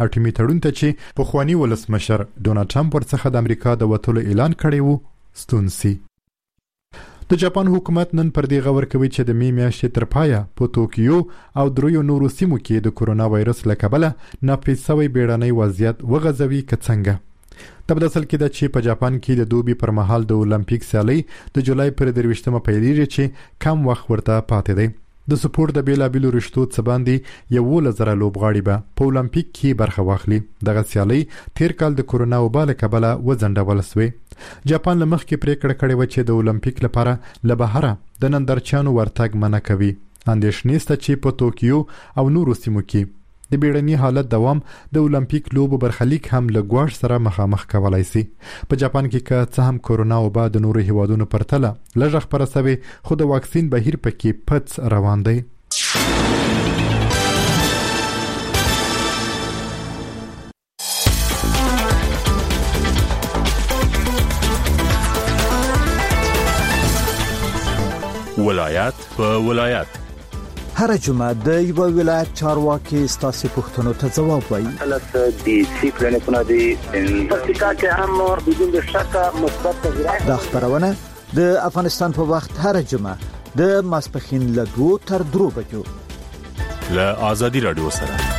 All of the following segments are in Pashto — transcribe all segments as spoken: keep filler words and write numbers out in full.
اټومي تړون ته چې پخوانی ولسمشر ډونالډ ټرمپ ورڅخه د امریکا د وټولو اعلان کړی وو ستون سي. د جاپان حکومت نن پر دې غور کوي چې د می میاشتې تر پایه په توکیو او دریو نورو سیمو کې د کورونا وایرس له کبله ناپیل شوی بیړنی وضعیت وغځوي که څنګه. د بدسل کې د چې په جاپان کې د دوبي پر مهال د اولمپیک سیالي د جولای پر درویشتمه پیلېږي چې کم وخت ورته پاتې دی. د سپورت د بیلابیلو رشتو څخه باندې یو لزر لوبغاړي به په اولمپیک کې برخه واخلي. دغه سیالي تیر کال د کورونا وبا له کبله وځنډول شوې. جاپان له مخکې پریکړه کړې و چې د اولمپیک لپاره له بهره د نندارچیانو ورتګ منع کوي. اندېښنې شته چې په توکیو او نورو سیمو کې د بیړني حالت دوام د اولمپیک لوبو برخلیک هم له ګواښ سره مخامخ کولای شي. په جاپان کې که څه هم کورونا وبا د نورو هیوادونو پرتله لږ خپره شوی، خو د واکسین بهیر پکې پڅ روان دی. ولایت په ولایت هر جمعه د یو ولایت چارواکي ستاسو پوښتنو ته ځواب وایي. البته د سیکلن په نادي پرتګال کې هم بدون شک مثبت تغیرات د خبرونه د افغانستان په وخت هر جمعه د ماسپخین له دوه تر درو بجو له آزادي رادیو سره.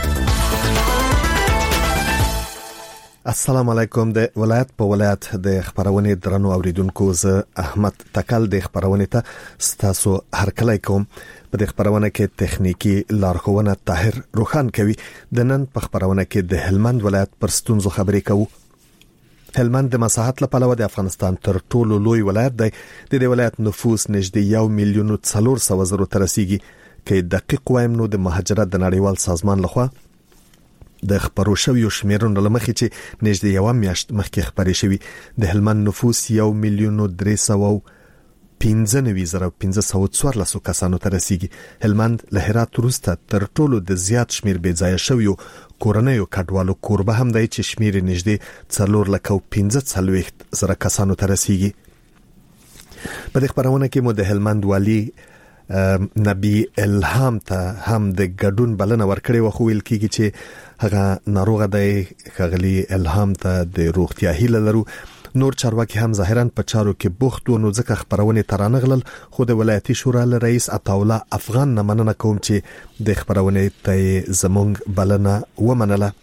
السلام علیکم. د ولایت په ولایت د خبرونه درنو اوریدونکو زه احمد تکل د خبرونه ته ستاسو هرکلی کوم. په د خبرونه کې تخنیکی لارښوونه طاهر روخان کوي. د نن په خبرونه کې د هلمند ولایت پر ستونزو خبرې کوو. هلمند د مساحت لپاره د افغانستان تر ټولو لوی ولایت دی. د دې ولایت نفوس نږدې یو میلیون څلور سوه زره ته رسیږي. کې دقیق وایم نو د مهاجرت د نړیوال سازمان لخوا د خبرو شویو شمیرونو لمخې چې نږدې یو میاشت مخکې خبرې شوی د هلمند نفوس یو میلیون درې سوه پنځه نوي زره پنځه سوه څوارلس کسانو ته رسیږي. هلمند له هرات وروسته تر ټولو د زیات شمیر بې ځایه شویو کورنیو کډوالو کوربه هم دی چې شمیر نږدې څلور لک پنځه څلوېښت زره کسانو ته رسیږي. په دې خبرونه کې مو د هلمند والی نبی الهام ته هم د ګډون بلنه ورکړې و، خو ویل کېږي چې هغه ناروغه دی. خغلی الهام ته د روغتیا هیله لرو. نور چارواکي هم ظاهرا په چارو کې بوخت و، نو ځکه خبرونه ترانغلل. خو د ولایتي شورا رئیس عطاالله افغان نه مننه کوم چې د خبرونه ته زمونږ بلنه ومنله.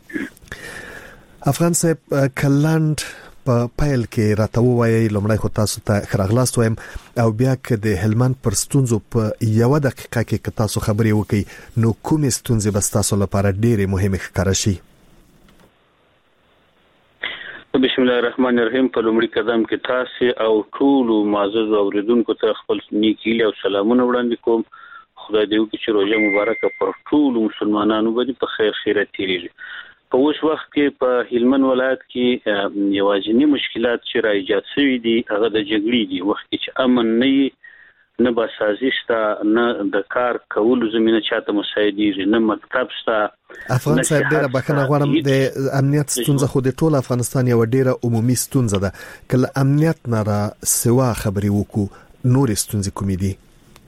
افغان صاحب کلند په پایل کې راته وایي لمړی خو تاسو ته خراغلاست وایم او بیا که د هلمند پر ستونزو په یو دقیقه کې که تاسو خبرې وکړي نو کومې ستونزې به تاسو لپاره ډېرې مهمه ښکاره شي؟ بسم الله الرحمن الرحیم. په لومړي قدم کې تاسو او ټول معزز اوریدونکو ته خپل نیکی او سلامونه وړاندې کوم. خدای دې وکړي چې روزه مبارکه پر ټول مسلمانانو باندې په خیر خیرات تیریږي. په اوس وخت کې په هلمند ولایت کې یوازینی مشکلات چې را ایجاد شوي دي هغه د جګړې دي. وخت چې امن نه نه به سازش ته نه د کار کولو زمينه چاته مساعدېږي نه مکتب شته. افغان صاحب ډیره بخښنه غواړم د امنیت ستونزه خو د ټول افغانستان یو ډیره عمومي ستونزه ده. کله امنیت نه را سوا خبرې وکړو نور ستونزې کومې دي؟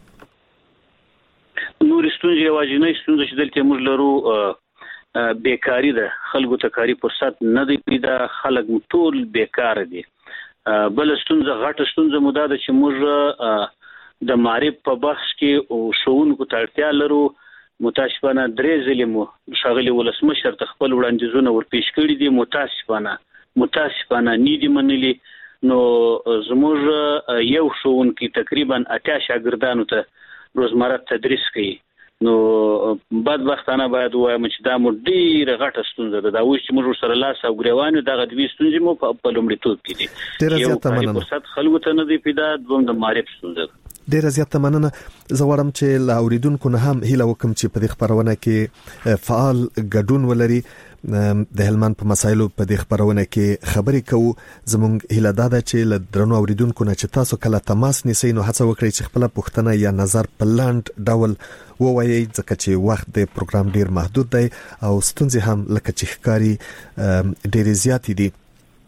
نور ستونزې یوازینی ستونزه چې دلته موږ لرو بیکاری ده. خلکو ته کاری فرصت نه دی پیدا، خلک ټول بیکار دي. بل ستونزه غټه ستونزه مو ده چې موږ د معرف په بحث کې او شوونکو ته اړتیا لرو. متاسفانه درې ځلې مو ښاغلي ولسمشر ته خپل وړاندیزونه ورپېښ کړي دي. متاسفانه متاسفانه نه دي منلي. نو زموږ یو ښوونکی تقریبا اتیا شاګردانو ته روزمره تدریس کوي. نو بدبختانه باید وایم چې دا مو ډیره غټه ستونزه ده. دا اوس چې موږ سره لاس او ګریوان دغه دوی ستونزې مو په لومړیتوب کې دي. ډیره زیاته مننه. فرصت خلکو ته نه دی پیدا، دوم د معرف ستونزه. ډیره زیاته مننه. زه غواړم چې لا اوریدونکو نه هم هیله وکم چې په دې خبرونه کې فعال ګډون ولري. د هلمند په مسایلو په دې خبرونه کې خبرې کوو. زموږ هیله دا ده چې له درنو اوریدونکو نه چې تاسو کله تماس نیسئ نو هڅه وکړئ چې خپل پوښتنه یا نظر په لاند ډول ووایي، ځکه چې وخت د پروګرام ډیر محدود دی او ستونزې هم لکه چې ښکاری ډېرې زیاتې دي.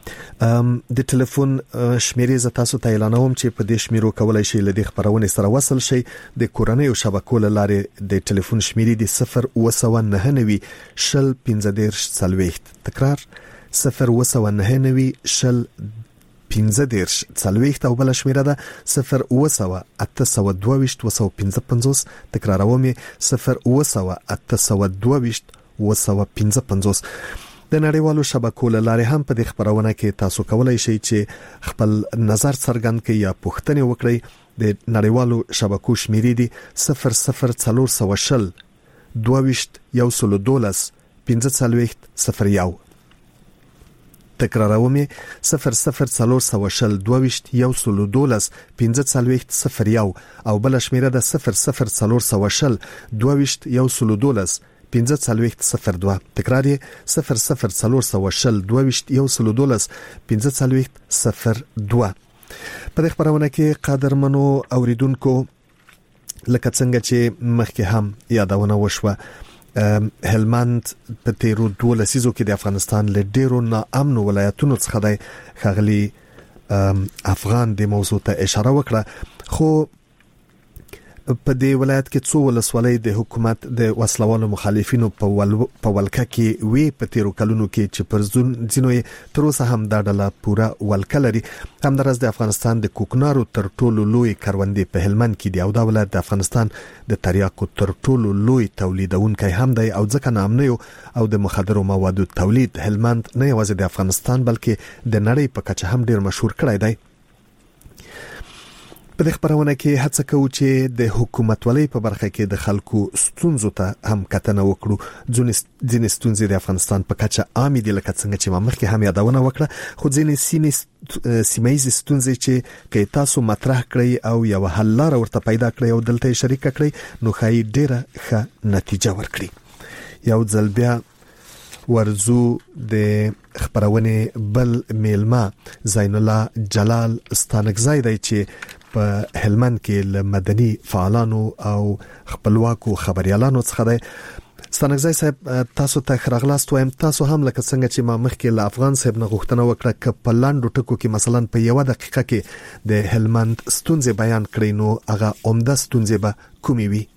د ټلیفون شمیرې ز تاسو ته اعلانوم چې په دې شمیرو کولای شي لدی خبرونه سره وصل شي د کورنۍ او شبکو لاره د ټلیفون شمیرې د صفر او سو نه نوي شل پنځه دیرش څلويخت تکرار صفر او سو نه نوي شل پنځه دیرش څلويخت او بل شمیره ده صفر او سو اته سو دوه او سو پنځه پنځوس تکراروم صفر او سو اته سو دوه او سو پنځه پنځوس د نړیوالو شبکو لاره هم په دې خبرونه کې تاسو کولای شئ چې خپل نظر څرګند کړئ یا پوښتنه وکړئ د نړیوالو شبکو شمیرې دي صفر صفر څلور سو شل دوه یو سل دولس پنځه څلويخت صفر یو تکراروم صفر صفر څلور سو شل دوه یو سل دولس پنځه څلويخت صفر یو او بل شمیره ده صفر صفر څلور سو شل دوه یو سل دولس پنځه څلويخت صفر دوه تکرار یې صفر صفر څلور سو شل دوه یو سل دولس پنځه څلويخت صفر دوه. په دې خبرونه کې قدرمنو اوریدونکو لکه څنګه چې مخکې هم یادونه وشوه هلمند په تیرو دوه لسیزو کې د افغانستان له ډیرو ناامن ولایتونو څخه دی خغلی افغان د موضوع ته اشاره وکړه خو په دې ولایت کې څو ولسوالۍ د حکومت د وسلوالو مخالفینو په ول په ولکه کې وی په تیرو کلونو کې چې پر ځینو تر اوسه هم دا ډله پوره ولکه لري همدارس د افغانستان د کوکنارو تر ټولو لوی کروندې په هلمند کې دی او دا ولایت د افغانستان د تریاکو تر ټولو لوی تولیدونکی هم دی او ځکه نامنیو او د مخدرو موادو تولید هلمند نه یوازې د افغانستان بلکې د نړۍ په کچه هم ډیر مشهور کړی دی. په دې خبرونه کې هڅه کوو چې د حکومتولۍ په برخه کې د خلکو ستونزو ته هم کتنه وکړو ځینې ستونزې د افغانستان په کچه عامې دي لکه څنګه چې ما مخکې هم یادونه وکړه خو ځینې سیمې سیمایي ستونزې چې کې تاسو مطرح کړئ او یو حل لاره ورته پیدا کړئ او دلته شریک کړئ نو خای ډیره ښه نتیجه ورکړي. یو ځل بیا ورزو د خبرونه بل میلما زین الله جلال ستانکزای دی چې په هلمند کې له مدني فعالانو او خپلواکو خبريالانو څخه دی. ستانکزای صاحب تاسو ته خراغلاست وایم تاسو هم لکه څنګه چې ما مخکې له افغان صاحب نه غوښتنه وکړه ک په لاندو ټکو کې مثلا په یو دقیقه کې د هلمند ستونزې بیان کړئ نو هغه عمده ستونزې به کومې وي؟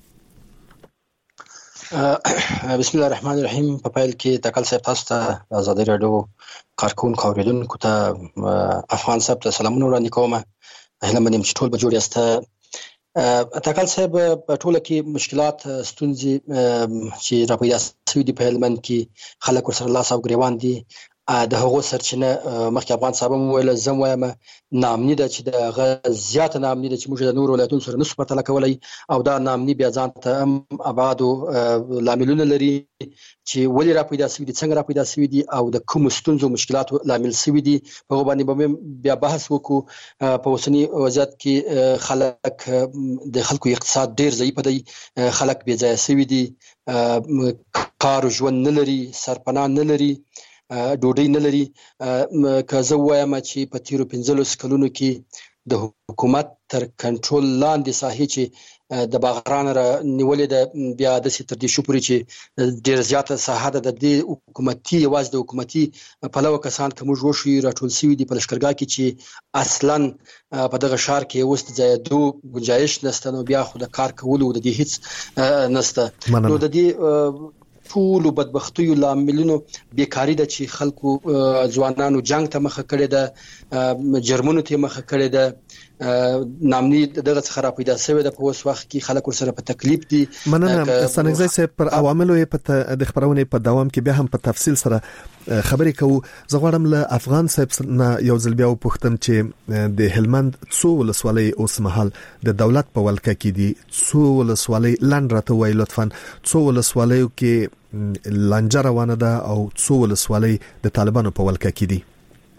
بسم الله الرحمن الرحیم. په پایل کې تکل صاحب تاسو ته آزادۍ رادیو کارکونکو اوریدونکو ته افغان صاحب ته سلامونه وړاندې کوم. هله منیم چې ټول به جوړ یاست. تکل صاحب په ټوله کې مشکلات ستونزې چې را پیدا شوي دي په هلمند کې خلک ورسره لاس او ګریوان دي د هغو سرچینه مخکې افغان صاحب هم ویل زه وایم ناامني ده چې د هغه زیاته ناامني ده چې موږ د نورو ولایتونو سره نشو پرتله کولی او دا ناامني بیا ځان ته هم ابعادو لاملونه لري چې ولې را پیدا شوي دي څنګه را پیدا شوي دي او د کومو ستونزو مشکلاتو لامل شوي دي په هغو باندې به بیا بحث وکړو. په اوسني وضعیت کې خلک د خلکو اقتصاد ډیر ضعیف دی خلک بې ځایه شوي دي کار ژوند نه لري سرپناه نه لري ډوډۍ نه لري. که زه وایم چې په تیرو پنځلس کلونو کې د حکومت تر کنټرول لاندې ساحې چې د باغران را نیولې ده بیا د سي تر دې شو پورې چې ډیر زیاته ساحه ده د دې حکومتي یوازې د حکومتي پلوه کسان کوم جوړ شي راټول شوي دي په لشکرګاه کې چې اصلا په دغه شهر کې اوس ځایدو گنجائش نشته نو بیا خو د کار کولو د دې هیڅ نشته. نو د دې ټول بدبختیو لاملونو بیکاری ده چې خلکو ځوانانو جنگ ته مخه کړی ده جرمونو ته مخه کړی ده نامني دغه څخه را پیدا شوی ده په اوس وخت کې خلک ورسره په تکلیف دي. مننه ستانکزای صاحب پر عواملو په د خبرونه په دوام کې بیا هم په تفصیل سره خبرې کوو. زه غواړم له افغان صاحب نه یو ځل بیا وپوښتم چې د هلمند څو ولسوالۍ اوس مهال د دولت په ولکه کې دي څو ولسوالۍ لاند راته وای لطفا څو ولسوالیو کې لانجه روانه ده او څو ولسوالۍ د طالبانو په ولکه کې دي؟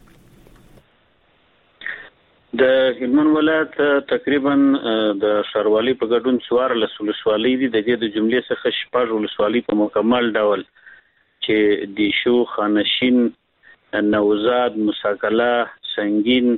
د هلمند ولایت تقریبا د ښاروالۍ په ګډون څوارلس ولسوالۍ دي. د دې د جملې څخه شپږ ولسوالۍ په مکمل ډول چې دیشو خانشین نوزاد مساکله سنگین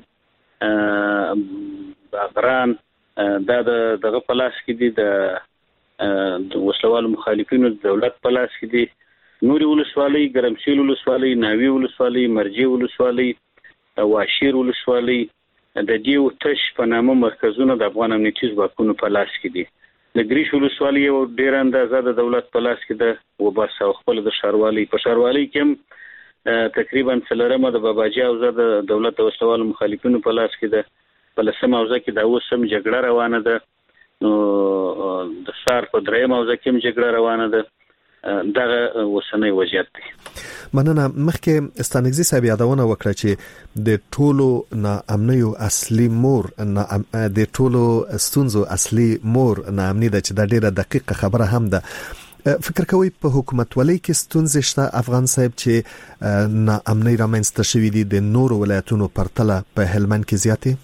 باغران دا دغه په لاس کې دي د وسلوال مخالفینو د دولت په لاس کې دي. نوري ولسوالۍ ګرمسیل ولسوالۍ ناوی ولسوالۍ مرجی ولسوالۍ واشیر ولسوالۍ د دې تش په نامه مرکزونه د افغان امنیتي ځواکونو په لاس کې دي. د ګریش ولسوالۍ یو ډیر اندازه د دولت په لاس کې ده او بس خپل د شاروالۍ په شاروالۍ کې تقریبا څلورمه د باباجي او د دولت او سوال مخالفینو په لاس کې ده. په لسمه اوزه کې د اوسم جګړه روانه ده. نو د سار په درېمه اوزه کې جګړه روانه ده. دغه وسنۍ وضعیت دی. مننه. مخکې ستانګزي صاحب یادونه وکړه چې د ټولو نا امنیو اصلي مور نه د ټولو ستونزو اصلي مور نا امنی ده چې د ډیره دقیقه خبره هم ده. فکر کوي په حکومت ولې کې ستونزې شته افغان صاحب چې نا امنی رامنځته شوې دي د نورو ولایتونو پرتله په هلمند کې زیاتې؟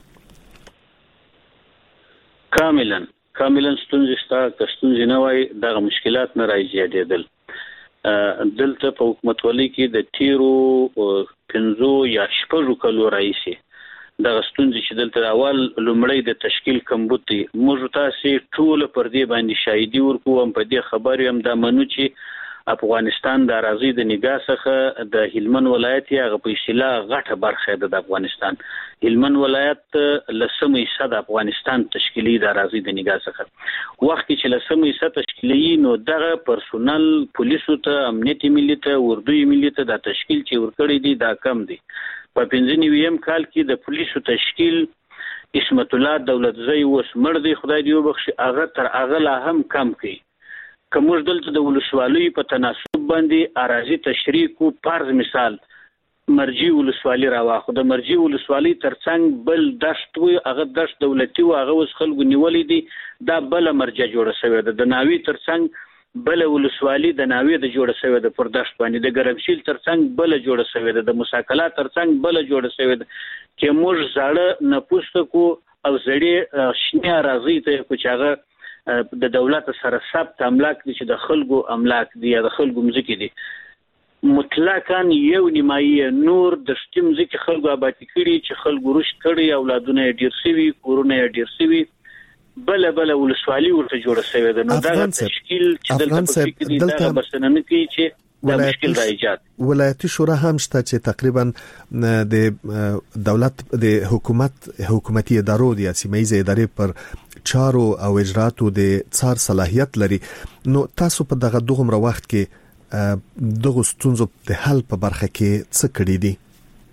کاملا کاملا ستونزې شته. که ستونزې نه وای دغه مشکلات نه راځي. دلته په حکومت ولۍ کې د تیرو پنځو یا شپږو کلو راځي دغه ستونزې چې دلته اول لومړی د تشکیل کمبود دی. موږ تاسو ټول پر دې باندې شاهدي ورکوم په دې خبرې هم دا منو چې افغانستان د اراضي د نگاه څخه د هلمند ولایت هغه په اصطلاح غټه برخه ده د افغانستان. هلمند ولایت لسمه حصہ د افغانستان تشکیلی د اراضي د نگاه څخه وخت چې لسمه حصہ تشکیلی نو دغه پرسونل پولیسو ته امنیتي ملي ته اردوی ملي ته د تشکیل چې ورکړی دي دا کم دي. په پنځه نویم کال کې د پولیسو تشکیل اسمت الله دولت زئی اوس مړ دی خدای دې وبخښي هغه تر هغه لا هم کم کړي. کومج دلته د ولسوالۍ په تناسب باندې اراضي تشریح کو فرض مثال مرجی ولسوالۍ راواخو د مرجی ولسوالۍ ترڅنګ بل دشت وي هغه دشت دولتي او هغه وس خلکو نیولې دي دا بل مرجع جوړه شوی ده. د ناوی ترڅنګ بل ولسوالۍ د ناوی د جوړه شوی ده پر دشت باندې د ګرمشیل ترڅنګ بل جوړه شوی ده د مساکلات ترڅنګ بل جوړه شوی ده چې موږ زړه نه پوښتکو او زړې شنه اراضي ته کوچاغه د دولت سره ثبت املاک دي چې د خلکو املاک دي یا د خلکو مزکی دي مطلقاً یو نیمایي نور د شتم ځکه خلکو آبادی کړي چې خلکو رشد کړي اولادونه ډیر سوي کورونه ډیر سوي بل بل ولسوالۍ ورته جوړه شوی ده. نو دا تشکیل چې دلته په کې دا بسنه کوي چې دا مشکل را ایجاد. ولایتي شورا هم شته چې تقریبا د دولت د حکومت حکومتي ادارو د سیمایي ادارې پر چارو او اجراتو د څار صلاحیت لري. نو تاسو په دغه دوغمره وخت کې دغه ستونزو د حل په برخه کې څه کړی دي؟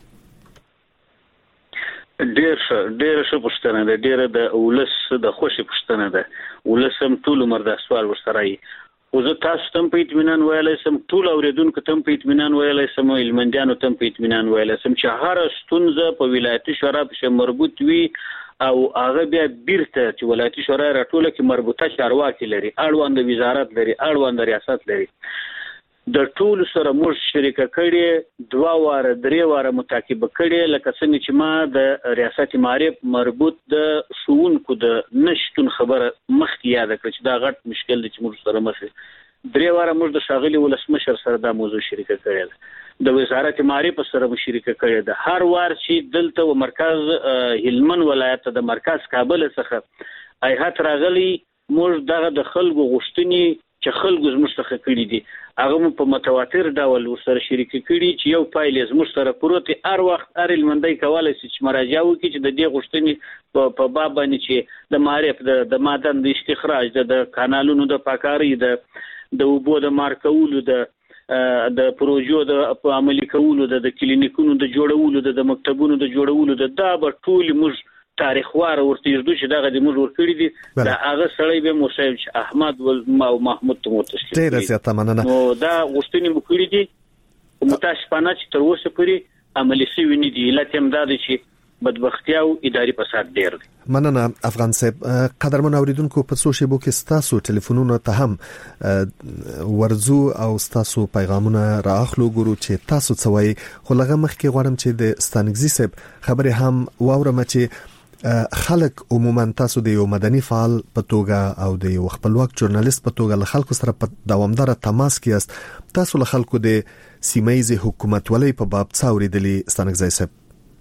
ډېر ډېر څه پوښتنه ده. ډېر د ولس د خوشي پوښتنه ده. ولس هم ټول عمر د سوال ورسره ای او زه تاسو ته په اطمینان ویلای سم ټول اوریدونکو ته په اطمینان ویلای سم هلمندیانو ته په اطمینان ویلای سم چې هر ستونزه په ولایتي شورا په مربوط وي او هغه بیا بیرته چې ولایتي شورا راټوله کې مربوطه چارواکي لري اړوند وزارت لري اړوند ریاست لري د ټول سره موږ شریک کړي دوا واره درې واره متعاقب کړي لکه څنګه چې ما د ریاست معرف مربوط د شونکو د نشټون خبره مخکې یاد کړ چې دا غټ مشکل دی چې موږ سره مخ درې واره موږ د شاغلي ولسمشر سره دا موضوع شریک کړي د وزارت معرف سره مو شریک کړي د هر وار چې دلته و مرکز هلمند ولایت د مرکز کابل څخه ایهات راغلي موږ دغه د خلکو غوښتنې چې خلکو زموږ څخه کړي دي هغه په متواتر ډول ورسره شریک کړي چې یو فایل زموږ سره پروت هر وخت هر هلمندی کولای شي چې مراجعه وکړي چې د دې غوښتنې په باب باندې چې د معرف د د معدن د استخراج د کانالونو د پاکاري د د اوبو د مارکولو د د پروژو د عملي کولو د کلینیکونو د جوړولو د مکتبونو د جوړولو د دا به ټول موږ تاریخ واره ورته یزدو چې دغه د موږ ورکړي دي دا هغه سړی به موسی احمد ول محمود ته متشکر ډیر زیاته مننه. نو دا غوښتنې مو کړې دي متاسفانه چې تر اوسه پورې عملي شوی نه دي علت هم دا دی چې بدبختی او اداري فساد ډیر دی. مننه افغان صاحب. قدرمن اوریدونکو په سوشل کې ستاسو ټلیفونونه ته هم ورزو او ستاسو پیغامونه راخلو ګورو چې تاسو څه وایي خو لغه مخکې غواړم چې د ستانګزي صاحب خبره هم واورم چې خلک عموما تاسو د یو مدني فعال په توګه او د یو خپلواک ژورنالیست په توګه له خلکو سره په دوامدار تماس کې است تاسو له خلکو د سیمایي حکومت ولې په باب څه اوریدلی ستانګزي صاحب؟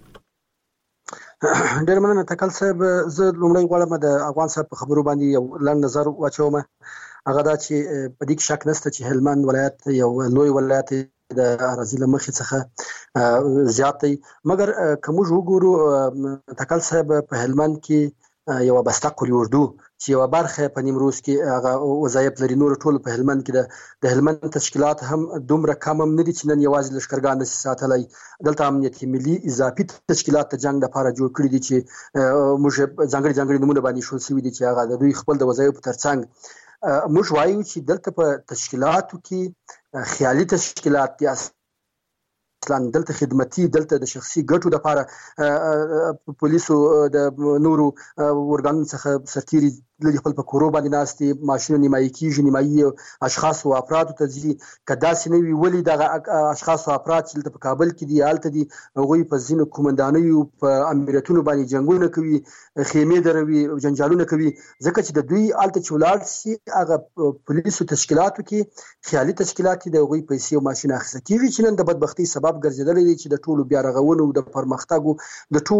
ډېر مننه تکل صاحب. زه لومړی غواړم د افغان صاحب په خبرو باندې یو لنډ نظر واچوم. هغه دا چې په دې کې شک نشته چې هلمند ولایت یو لوی ولایت د اراضي لمخې څخه زیات دی. مګر کوم وګورو تکل صاحب په هلمند کې یو بسته قلی اردو چې یو برخه په نیمروز کې هغه وظایف لري، نور ټول په هلمند کې د هلمند تشکیلات هم دومره کم هم نه دي چې نن یوازې لشکرګان نشي ساتلای. دلته امنیت ملي اضافي تشکیلات ته جنگ لپاره جوړ کړی دي چې موږ ځانګړي ځانګړي نمونه باندې شول سوي دي چې هغه د دوی خپل د وظایف ترڅنګ موږ وایو چې دلته په تشکیلاتو کې خیالي تشکیلات دي، اصلا دلته خدمتي، دلته د شخصي ګټو لپاره پولیسو د نورو ورګانونو څخه سرتيري لري خپل په کورو باندې ناستي، ماشين نیمایي کیږي، نیمایي اشخاص او افراد ته ځي. کدا سينوي ولي دغه اشخاص او افراد چې په کابل کې دي آلته دي هغوی په ځینو کومندانیو په امریتونو باندې جنگونه کوي، خیمه دروي، جنجالونه کوي، ځکه چې د دوی آلته چولار سي هغه پولیسو تشکیلاتو کې خیالي تشکیلات دي، هغوی پیسې او ماشين اخیسته کیږي چې نن د بدبختی سبب ګرځیدل دي چې د ټولو بیا رغونو د پرمختګ د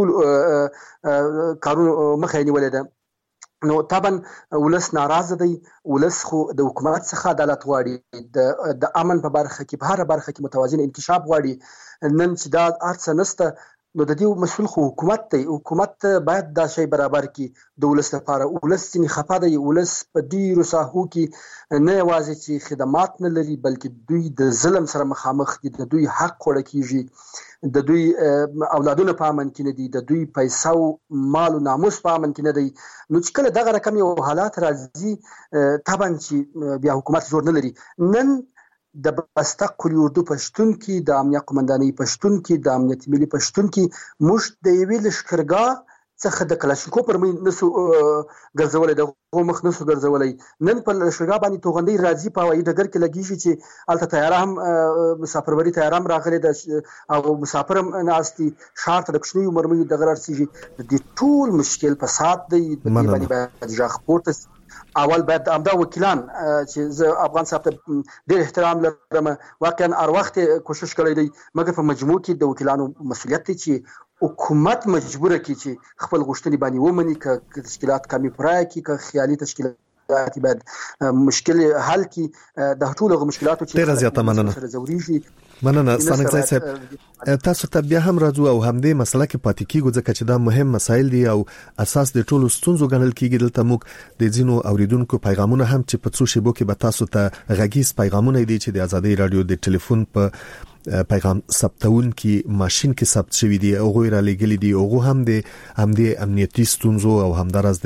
ټول کارونو مخه نیولې ده. نو طبعا ولس ناراضه دی، ولس خو د حکومت څخه عدالت غواړي، د د امن په برخه کې په هر برخه کې متوازن انکشاف غواړي. نن چې دا ارڅ نسته نو د دې مسؤل خو حکومت دی، حکومت باید دا شی برابر کړي د ولس لپاره. ولس ځینې خفه دی، ولس په ډیرو ساحو کې نه یوازې چې خدمات نه لري بلکې دوی د ظلم سره مخامخ دي، د دوی حق خوړل کیږي، د دوی اولادونه په امن کې نه دي، د دوی پیسې او مال او ناموس په امن کې نه دي. نو چې کله دغه رقم یو حالات راځي طبعا چې بیا حکومت زور نه لري. نن د بسته قلی اردو پښتون کې، د امنیت قومندانۍ پښتون کې، د امنیت ملي پښتون کې موږ د یوې لشکرګاه څخه د کلاشینکوف پر مې نسو ګرځولای، د غومخ نسو ګرځولای. نن په لشکرګاه باندې توغندۍ راځي، په هوایي ډګر کې لګیږي چې الته طیاره هم مسافربري طیاره هم راغلي ده او مسافر هم ناستي، شار ته د کوچنیو مرمیو د غرار سیږي. د دې ټول مشکل فساد دی، د دې باندې باید ځخ پورته اول باید امدا وکیلان چې زه افغان صاحب ته ډېر احترام لرم، واقعا هر وخت کوشش کړی دی، مګر په مجموع کې د وکیلانو مسؤلیت دی چې حکومت مجبوره کی چې خپل غوښتنې باندې ومني، که تشکیلات کمی پرای کی، که خیالي تشکیلات باید مشکل حل کی. د ټولو مشکلاتو چې ډېر زیاته مننه ضروري مننه ستانک ځای صاحب. تاسو ته بیا هم راځو او همدې مسله کې پاتې کیږو ځکه چې دا مهم مسایل دي او اساس د ټولو ستونزو ګڼل کیږي. دلته موږ د ځینو اوریدونکو پیغامونه هم چې په څو شیبو کې به تاسو ته غږیز پیغامونه دي چې د آزادۍ رادیو د ټلیفون په پیغام ثبتون کې ماشين کې ثبت شوی دي او غوړه لګلې دي، او هم د همدې امنیتي ستونزو او همدارس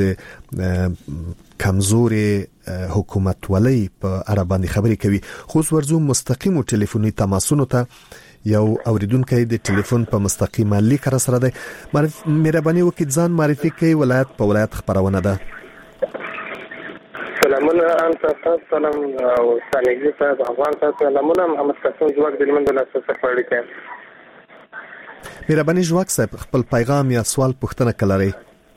د کمزورې حکومت ولې په اړه باندې خبرې کوي. خو ورزو مستقیم ټلیفوني تماسونو ته یو اوریدونکو د ټلیفون په مستقیمه لیک را سره ده. مهرباني وکړئ ځان معرفي کړئ، ولایت په ولایت خبرونه ده. سلامونه ان تاسو سلام او ستانګي صاحب افغان تاسو سلامونه محمد قاسم جوړ د لمن د لاسه سفر کې. مهرباني جوړ صاحب خپل پیغام یا سوال پوښتنه کولای.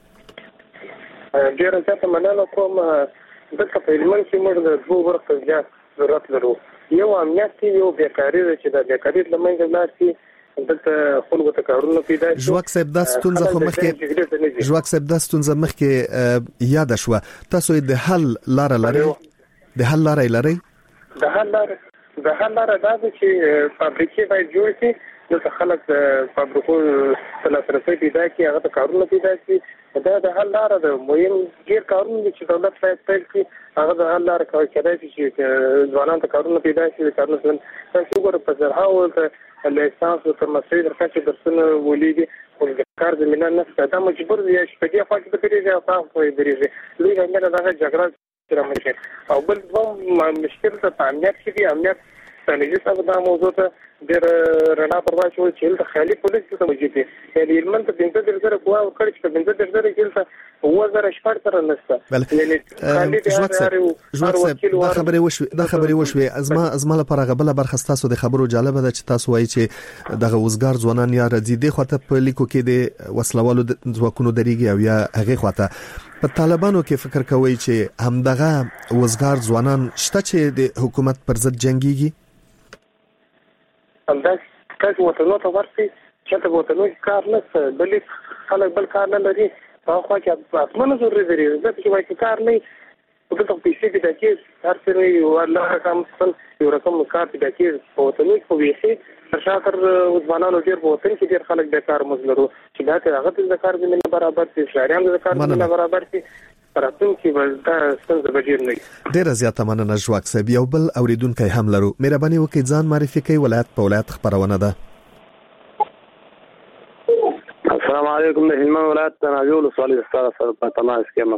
ډیر ځکه مننه کوم دغه په لمن کې موږ د دوه ورځې ځای ضرورت لرو. یو امنیت یو بیکاری چې د بیکاری لمنځه لاړ دلته خلکو ته کارونه پیدا شي. جوړ صاحب د ستونزه خو مخکې جوړ صاحب د ستونزه مخکې یاد شو، تاسو د حل لار لرئ؟ د حل لار لرئ؟ د حل لار د حل لار دا چې فابریکې باید جوړ شي، نو خلک فابریکو ته لاسرسي پیدا کړي، هغه ته کارونه پیدا شي. دا د حل لار ده. مهم ډیر کارونه چې دولت باید پیل کړي، هغه د حل لار کوي چې ځوانان ته کارونه پیدا شي. کارونه څنګه تاسو ګورئ په زرهاو لیسانس او ترمسي درکړي چې درسونه ولېږي، خو د کار زمينه نشته. دا مجبور دی چې په دې خوا کې د پیریږي او تاسو په پیریږي لوی رنګه دغه جګړه سره مخ او بل دوه مشکل ته امنیت کې دی. امنیت ستنېږي صاحب دا موضوع ته ډېر رڼا پروا شو چې د خالي پولیس ته موجود دي. یعنی علمن ته پنځه درجه قوا ورکړي چې پنځه درجه کې څه هو زره شپږ تر نسته. یعنی خالي دا خبره وشو دا خبره وشو ازما ازما لپاره غبل برخه تاسو د خبرو جالب ده چې تاسو وایي چې دغه وزګار ځوانان یا رضی د خواته په لیکو کې د وسلوالو ځواکونو دريږي او یا هغه خواته په طالبانو کې فکر کوي چې همدغه وزګار ځوانان شته چې د حکومت پر ضد جنگيږي. همدا کله وطنو ته ورسي چې ته وطنو کار نه بلې خلک بل کار نه لري، په خو کې اتمنه ضروري دی ځکه چې وایي کار نه په دغه پیسې کې د کې هر څه یو الله کوم څه یو رقم کار پیدا کیږي په وطني خو ویسي شاکر وزبانانو ډیر په وطن کې ډیر خلک بیکار مزلرو چې دا ته هغه د کار زمينه برابر شي شهريان د کار زمينه برابر شي پراتون کې ولدا څنګه بجیر نه ډیر زیاته مننه ژواک صاحب یو بل اوریدونکو هم لرو مهرباني وکړئ ځان معرفي کړئ ولایت په ولایت خبرونه ده السلام علیکم د هلمند ولایت تناجول سوالي ستاره سره په تماس کې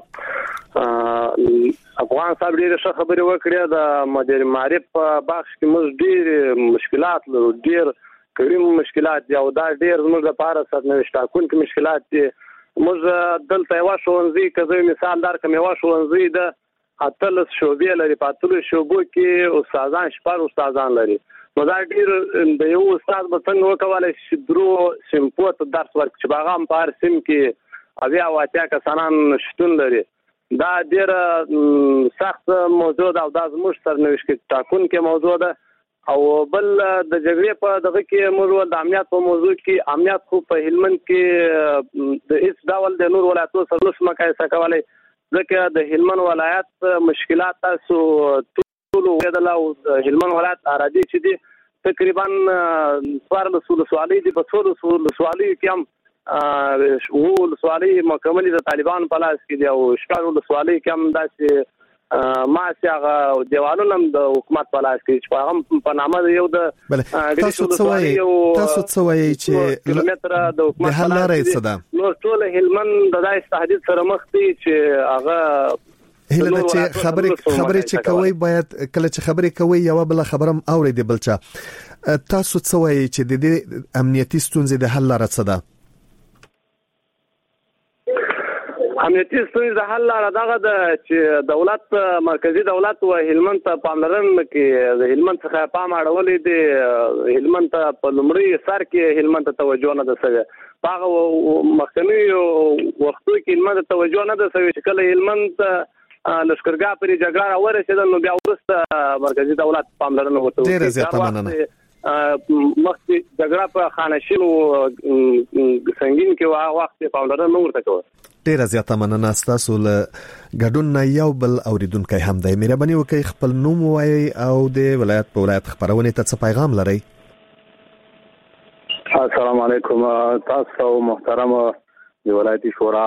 افغان صاحب ډیره ښه خبرې وکړې د مدیر معرف په بخش کې موږ ډیر مشکلات لرو ډیر کریم مشکلات یو دا ډیر موږ لپاره سرنوشت کوونکې مشکلات دي موږ دلته یو شونځي کزه مثال دار کوم یو شونځي د اتلس شوبې لري په اتلس شوبو کې استادان شپږ استادان لري نو دا ډیر د یو استاد په څنګه وکولای شي درو سیمپو ته درس ورکړي چې باغام په هر سیم کې اویا واتیا کسانان شتون لري دا ډیر سخت موضوع ده او دا زموږ سرنوشت کې ټاکون کې موضوع ده او بل د جګړې په دغه کې موږ د امنیت په موضوع کې امنیت خو په هلمند کې د هیڅ ډول د نور ولایتونو سره نشو مقایسه کولای ځکه د هلمند ولایت مشکلات تاسو ټول ودل او هلمند ولایت اراضي چې دي تقریبا څوار له سوالي دي په څو له سوالي کې هم او له سوالي مکمل د طالبان په لاس کې دي او شپږ له سوالي کې هم داسې ما چې دیوالونه د حکومت په لاس کې چې هم په نامه یو د تاسو څه وایي تاسو څه وایي چې کیلومتر د حکومت په حل لري څه ده نو ټول هلمند د دای تهدید سره مخ دي چې هغه هله چې خبرې خبرې چې کوي باید کله چې خبرې کوي یو بل خبرم اوري بل چا تاسو څه وایي چې د دې امنیتي ستونزې د حل لاره څه ده امنیتي ستونزې د حل لاره دغه د چې دولت مرکزی دولت او هلمند ته پاملرنه کې د هلمند څخه پام اړولې دي هلمند ته په لومړي سر کې هلمند ته توجه نه ده سوي هغه مخکنی وختو کې هلمند ته توجه نه ده سوي چې کله هلمند لشکرګاه پرې جګړه راورسېده نو بیا وروسته مرکزی دولت پاملرنه وکړه ډېر زیاته مننه مخکې جګړه په خانشین او سنگین کې وا وخت پاملرنه ورته کوي ډیره زیاته مننه تاسو له ګډون نه یو بل اوریدونکو هم دی مهرباني وکړئ خپل نوم وایي او د ولایت په ولایت خبرونه ته څه پیغام لرئ السلام علیکم تاسو محترم د ولایت شورا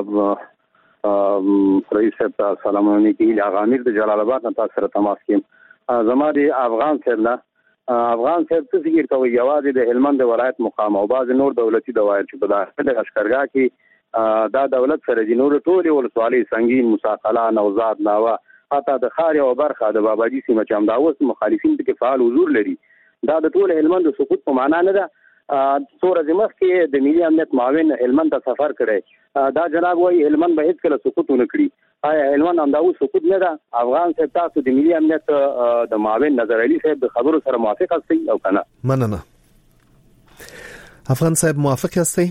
رئیس صاحب سلام علیکم هغه امیر د جلال آباد نه تاسو سره تماس کیم زمادي افغان صاحب نه افغان صاحب څه فکر کوي یوازې د هلمند ولایت مقام او بعض نور دولتي دوائر چې په داخله د لشکرګاه کې دا دولت سره د نور ټول ولسوالۍ سنگین مساقله نوزاد ناوه حتی د خاري او برخه د باباجي سیمه چې هم دا اوس مخالفین کې فعال حضور لري دا د ټول هلمند د سقوط په معنا نه ده څو ورځې مخکې د ملي امنیت معاون هلمند ته سفر کړی دا جناب وايي هلمند به هیڅ کله سقوط نه کړي آیا هلمند هم دا اوس سقوط نه ده افغان صاحب تاسو د ملي امنیت د معاون نظر علي صاحب د خبرو سره موافق هستئ او کنه مننه افغان صاحب موافق هستئ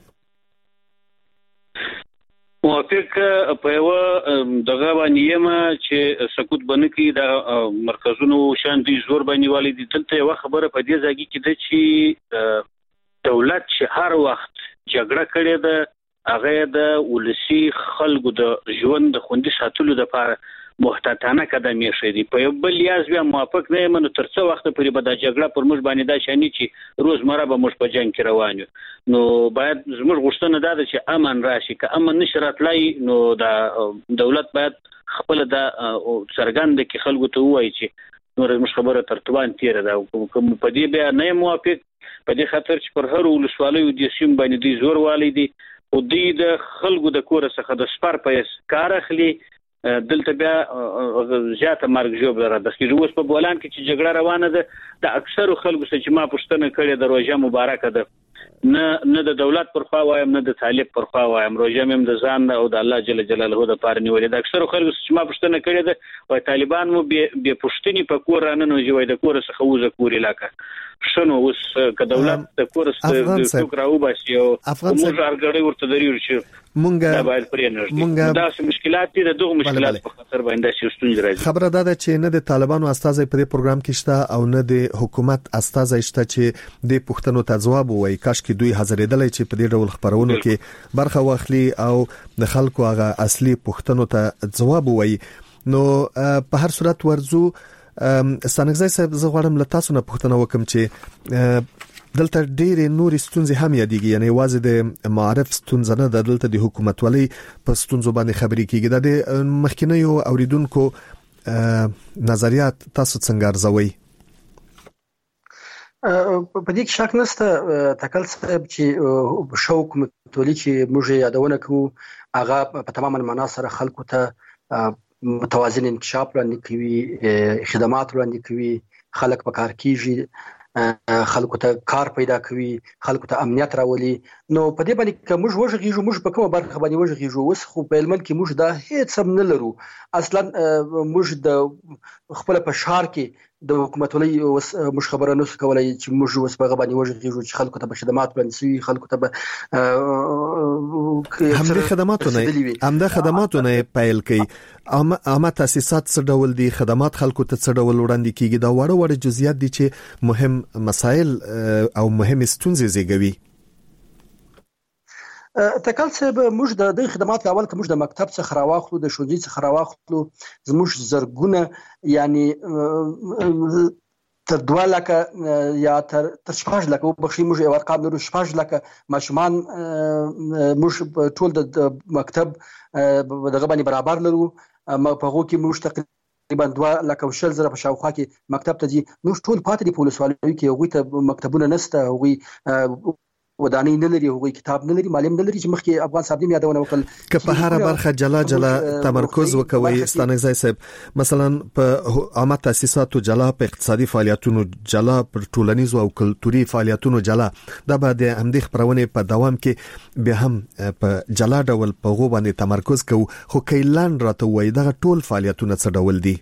موافق په یو دغه باندې یم چې سقوط باندې کې د مرکزونو شان دي زور باندې والي دي دلته یو خبره په دې ځای کې ده چې دولت چې هر وخت جګړه کړې ده هغه د ولسی خلکو د ژوند د خوندي ساتلو لپاره محتاطانه قدمې شېدي په یو بل یاز بیا موافق نه یم نو تر څو وخت پورې به د جګړه پر موږ باندې دا شانی چې روزمره به موږ په جنگ کې روان یو نو باید زموږ غوښتنه دا ده چې امن راشي که امن نشي راتلای نو دا دولت باید خپل د څرګند کې خلکو ته وایي چې نور موږ خبره ترتوبان تیر ده کوم په دې بیا نه موافق په دې خاطر چې پر هر ولسوالۍ د سیم باندې دي زور والی دي او د خلکو د کور څخه د سپار پیس کار اخلي دلته بیا زیاته مرګ جوړ لري د سکي اوس په بولان کې چې جګړه روانه ده د اکثر خلکو چې ما پښتنه کړې د روزه مبارکه ده نه نه د دولت پر خوا وایم نه د طالب پر خوا وایم روزه مم د ځان او د الله جل جلاله د پاره نیولې د اکثر خلکو چې ما پښتنه کړې ده وای طالبان مو به پښتني په کور نه نه جوړي د کور څخه وزه کوري لاکه شنو اوس ک دولت د کور څخه راو باسي او موږ ارګړې ورته دري ورشي مونږه باید پرې نه مونږه دا څه مشکلات دي دغه مشکلات په خاطر باندې چې ستونزې راځي خبره ده چې نه د طالبانو استازي په دې پروګرام کې شته او نه د حکومت استازي شته چې د پښتنو ته ځواب وایي کاش کې دوی حاضرېدل چې په دې ډول خبرونو کې برخه واخلي او د خلکو هغه اصلي پښتنو ته ځواب وایي نو په هر صورت ورزو ستانګزای صاحب زه غواړم له تاسو نه پوښتنه وکم چې دلته ډېرې نورې ستونزې هم یادېږي، یعنی واځي د معارف ستونزه نه ده، دلته د حکومتولۍ په ستونزو باندې خبرې کیږي. د مخکینیو اوریدونکو نظریات تاسو څنګه ارزوي؟ په دې کې شک نشته تکل صاحب چې شوق متولي چې موږ یادونه کوو هغه په تماما معنا سره خلکو ته متوازن انکشاف وړاندې کوي، خدمات وړاندې کوي، خلک په کار کیږي، خلکو ته کار پیدا کوي، خلکو ته امنیت راولي. نو په دې باندې که موږ وژغېږو موږ په کومه برخه باندې وژغېږو؟ اوس خو په هلمند کې موږ دا هیڅ هم نه لرو. اصلا موږ د خپل په شهر کې د حکومتولۍ اوس موږ خبره نشو کولای چې موږ اوس په غبنې وژغېږو چې خلکو ته به خدمات وړاندې شي، خلکو ته به همدې خدماتونه همدې خدماتونه پیل کوي. عامه تاسیسات څه ډول دي، خدمات خلکو ته څه ډول وړاندې کیږي، دا وړه وړه جزئیات دي چې مهم مسائل او مهم ستونزې زیږوي. تکل صاحب موږ د دې خدمات اول که موږ د مکتب څخه راواخلو، د ښوونځي څخه راواخلو، زموږ زرګونه یعنی تر دوه لکه یا تر تر شپږ لکه وبخښئ موږ یو ارقام لرو، شپږ لکه ماشومان موږ ټول د مکتب دغه باندې برابر لرو. په هغو کې موږ تقریبا دوه لکه شل زره په شاوخوا کې مکتب ته ځي. موږ ټول پاتې دي په ولسوالیو کې، هغوی ته مکتبونه نشته، هغوی ودانۍ نه لري، هغوی کتاب نه لري، معلم نه لري چې مخکې افغان صاحب دې یادونه وکړل که په هر برخه جلا جلا تمرکز وکوي. ستانګزای صاحب مثلا په عامه تاسیساتو جلا، په اقتصادي فعالیتونو جلا، پر ټولنیزو او کلتوري فعالیتونو جلا، دا به د همدې خبرونه په دوام کې به هم په جلا ډول په غو باندې تمرکز کوو. خو کایلان راته وایي دا ټول فعالیتونه څه ډول دي؟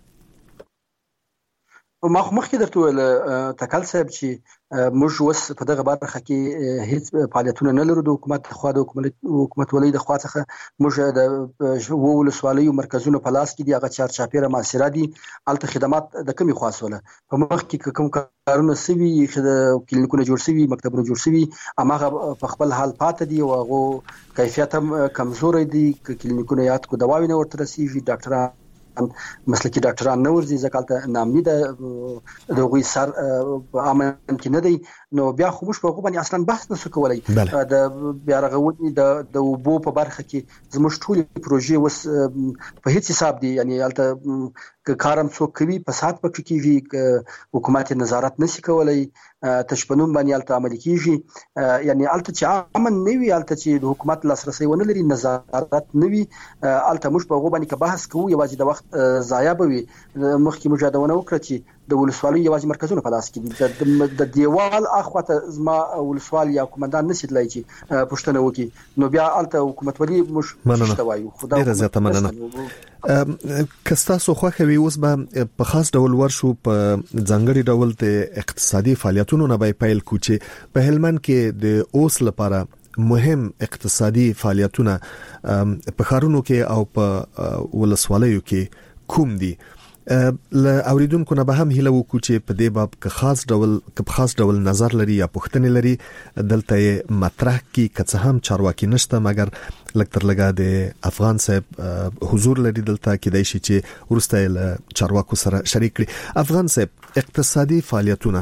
ما خو مخکې درته ویل تکل صاحب چې موږ اوس په دغه برخه کې هیڅ فعالیتونه نه لرو. د حکومت خوا د حکومتولۍ د خوا څخه موږ د ولسوالیو مرکزونو په لاس کې دي، هغه چار چاپیره محاصره دي. هلته خدمات د کمې خوا سوله، په مخ کې کوم کارونه سوي، کلینیکونه جوړ سوي، مکتبونه جوړ سوي، هماغه په خپل حال پاتې دي او هغه کیفیت هم کمزوری دي. کلینیکونه یاد کو دواوی نه ورته رسیږي، ډاکټران مسلکي ډاکټران نه ورځي، ځکه ته نامني د دغوی سر په امن کې نه دی. نو بیا خو موږ په هغو باندې اصلا بحث نشو کولی. د بیا رغونې د اوبو په برخه کې زموږ ټولې پروژې اوس په هیڅ حساب دي، یعنی هلته که کارم څوک کوي فساد پکې کېږي، حکومت نظارت نشي کولی، تشبنون باندې هلته عملي کېږي. یعنی هلته چې امن نه وي، هلته چې د حکومت لاسرسی ونه لري، نظارت نه وي، هلته موږ په هغو باندې که بحث کوو یوازې د وخت ضایع به وي. مخکې موږ یادونه وکړه چې د ولسوالۍ یوازې مرکزونه په لاس کې دي، د دیوال اخواته زما ولسوال یا کومندان نشي تلای چې پوښتنه وکړي. نو بیا هلته حکومتولي موږ شته وایو. خدا ډېره زیاته مننه. که ستاسو خوښه وي اوس به په خاص ډول ورشو په ځانګړي ډول د اقتصادي فعالیتونو نه به پیل کوو چې په هلمند کې د اوس لپاره مهم اقتصادي فعالیتونه په ښارونو کې او په ولسوالیو کې کوم دي. ل اوریدونکو نه به هم هیله وکړو چې په دې باب که خاص ډول که خاص ډول نظر لري یا پوښتنې لري دلته یې مطرح کی، که څه هم چارواکي نشته مګر لږ تر لږه د افغان صاحب حضور لري دلته، کېدای شي چې وروسته یې له چارواکو سره شریک کړي. افغان صاحب اقتصادي فعالیتونه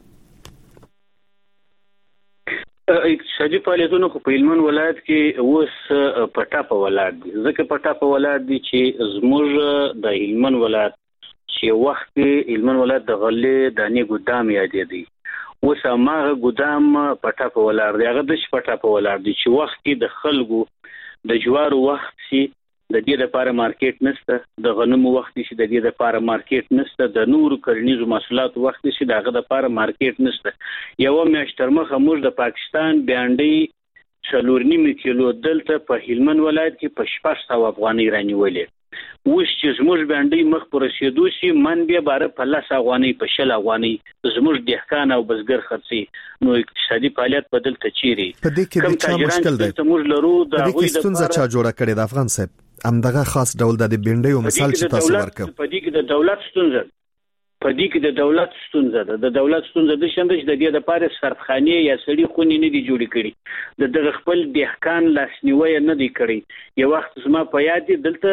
اقتصادي فعالیتونه خو په هلمند ولایت کې اوس په ټاپه ولاړ دي، ځکه په ټاپه ولاړ دي چې زموږ د هلمند ولایت چې وخت کې هلمند ولایت د غلې دانې ګودام یادېدی، اوس هماغه ګودام په ټاپه ولاړ دی. هغه داسې په ټاپه ولاړ دی چې وخت کې د خلکو د جوارو وخت شي د دې لپاره مارکیټ نشته، د غنمو وخت شي د دې لپاره مارکیټ نشته، د نورو کرنیزو محصولاتو وخت شي دغه لپاره مارکیټ نشته. یو میاشت تر مخه موږ د پاکستان بانډي څلور نیم کیلو دلته په هلمند ولایت کې په شپږ سوه افغانۍ رانیولې. اوس چې زموږ بانډي مخ پر رسیدو شي من بیا باره په لس افغانۍ په شل افغانۍ زموږ دهقان او بزګر خرڅي. نو اقتصادي فعالیت په دلته چیرې په دې کې د چا مشکل دی؟ موږ لرو د هغوی د ستونزه چا جوړه کړې د افغان صاحب همدغه خاص ډول د بانډي او مثال چې تاسو ورکړ په دې کې د دولت ستونزه په دې کې د دولت ستونزه ده. د دولت ستونزه د شنده چې د دې لپاره صرفخانه یا سړي خونې نه دي جوړې کړي، د دغه خپل دهقان لاسنیوي نه دی کړی. یو وخت زما په یاد دلته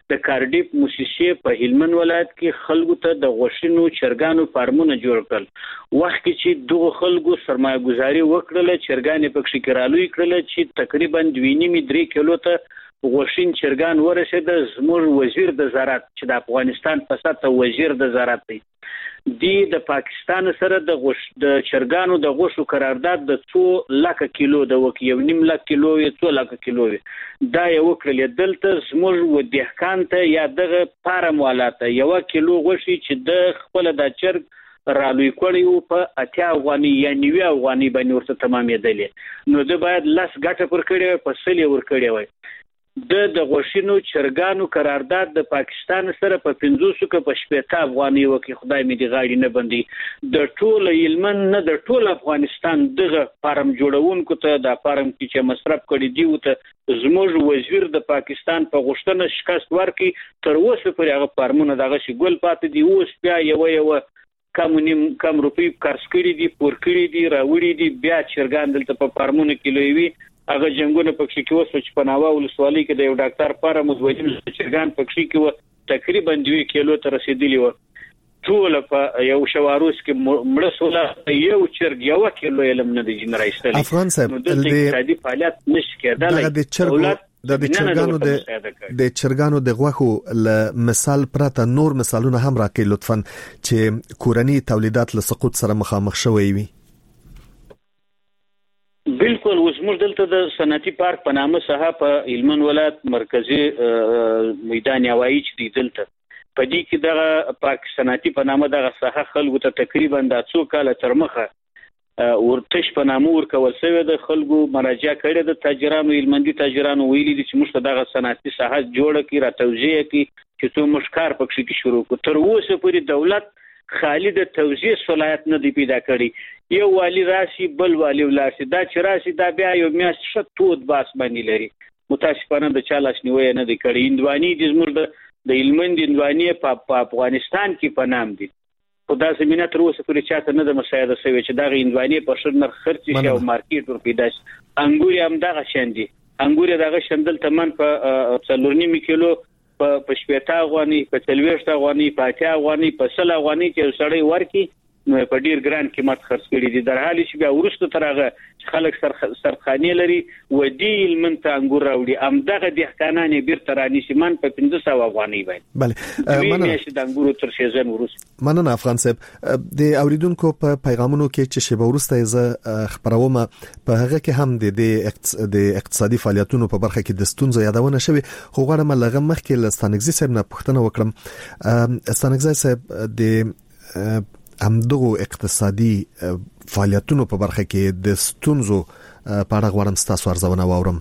د کارډیف موسسې په هلمند ولایت کې خلکو ته د غوښینو چرګانو فارمونه جوړ کړل. وخت کې چې دغه خلکو سرمایه گذاري وکړله چرګانې پکې کرالوي کړل چې تقریبا دوه نیم درې کیلو ته غوښین چرګان ورسېد. زموږ وزیر د زراعت چې د افغانستان په سطح وزیر د زراعت دی دی د پاکستان سره د غوښ د چرګانو د غوښو قرارداد د څو لک کیلو د وک یو نیم لک کیلو یا څو لک کیلو دا یو کړل. دلته زموږ و دهقان ته یا دغه فارم والاته یو کیلو غوښي چې د خپل د چرګ رالوي کړیو په اتیا افغاني یا نیوي افغاني باندې ورته تمامېدلې نو د باید لاس ګټه پر کړی په سلی ور کړی وای. د د غوښینو چرګانو قرارداد د پاکستان سره په پنځوس کې په شپږ افغاني وکي خدای مې دی غاړي نه بندي. د ټول هلمند نه د ټول افغانستان دغه فارم جوړونکو ته د فارم کې چې مصرف کړي دی وته زموږ وزیر د پاکستان په غوښتنه شکست ورکړي. تر اوسه پورې هغه فارمونه دغه شي ګل پاتې دی. اوس بیا یو یو کم نیم کم روپی کارس کړي دي پور کړي دي راوړي دي بیا چرګان دلته په فارمونه کې لوي. هغه جنگونه پکې کې وسو چې په ناوا ولسوالۍ کې د یو ډاکټر فارم مزوجین چرګان پکې کې و تقریبا دوه کیلو ته رسیدلی و. ټول په یو شواروس کې مړ سوله یو چرګ یو کیلو علم نه دی جن راځي. افغان صاحب د اقتصادي فعالیت نشي کېدای. د چرګ د چرګانو د د چرګانو د غوښو ل مثال پرته نور مثالونه هم راکې لطفا چې کورنی تولیدات له سقوط سره مخامخ شوي وي. بالکل اوس موږ دلته د صنعتي پارک په نامه ساحه په هلمند ولایت مرکزی میدان هوایی چې دی دلته په دې کې دغه پارک صنعتي په نامه دغه ساحه خلکو ته تقریبا د څو کاله تر مخه ورتش په نامه ورکول شوی د خلکو مراجعه کړې د تاجرانو هلمندي تاجرانو ویلي دي چې موږ دغه صنعتي ساحه جوړه کړي را توزیع کړي چې څو مشکار پکې کې شروع کړو. تر اوسه پورې دولت خالی د توزیع صلاحیت نه دی پیدا کړی. یو والی راشي بل والی ولاشي دا چې راشي دا بیا یو میاشت شتوت باس باندې لري. متاسفانه د چالاش نیوي نه دی کړی. اندوانی د زموږ د هلمند اندوانی په افغانستان کې په نام دي. په داسې مینه تر اوسه پورې چاته نه د مساعده شوی چې دا اندوانی په شر نرخ خرڅ شي او مارکیټ ور پیدا شي. انګور هم دغه شاندي. انګور دغه شندل تمن په څلور نیم کیلو په پښپېتا افغاني په تلويشت افغاني په اتیا افغاني په سل افغاني چې سړی ورکی نو په ډیر ګران قیمت خرڅ کړي دي. در حال چې بیا ورسته ترغه خلک سر سرخاني لري و دی هلمند ته انګور راوړي ام دغه دهقانان بیرته راني سیمن په پنځه سوه افغاني باندې. بله مننه چې د انګورو تر سیزن ورسته مننه افغان صاحب. د اوریدونکو په پیغامونو کې چې شی ورسته ز خبروم په هغه کې هم د د اقتصادي فعالیتونو په برخه کې د ستونزو یادونه شوی. خو غواړم لغه مخکې لستانګزي صاحب نه پوښتنه وکړم. استانګزي صاحب د همدغه اقتصادي فعالیتونو په برخه کې د ستونزو په اړه غواړم تاسو ارزونه واورم.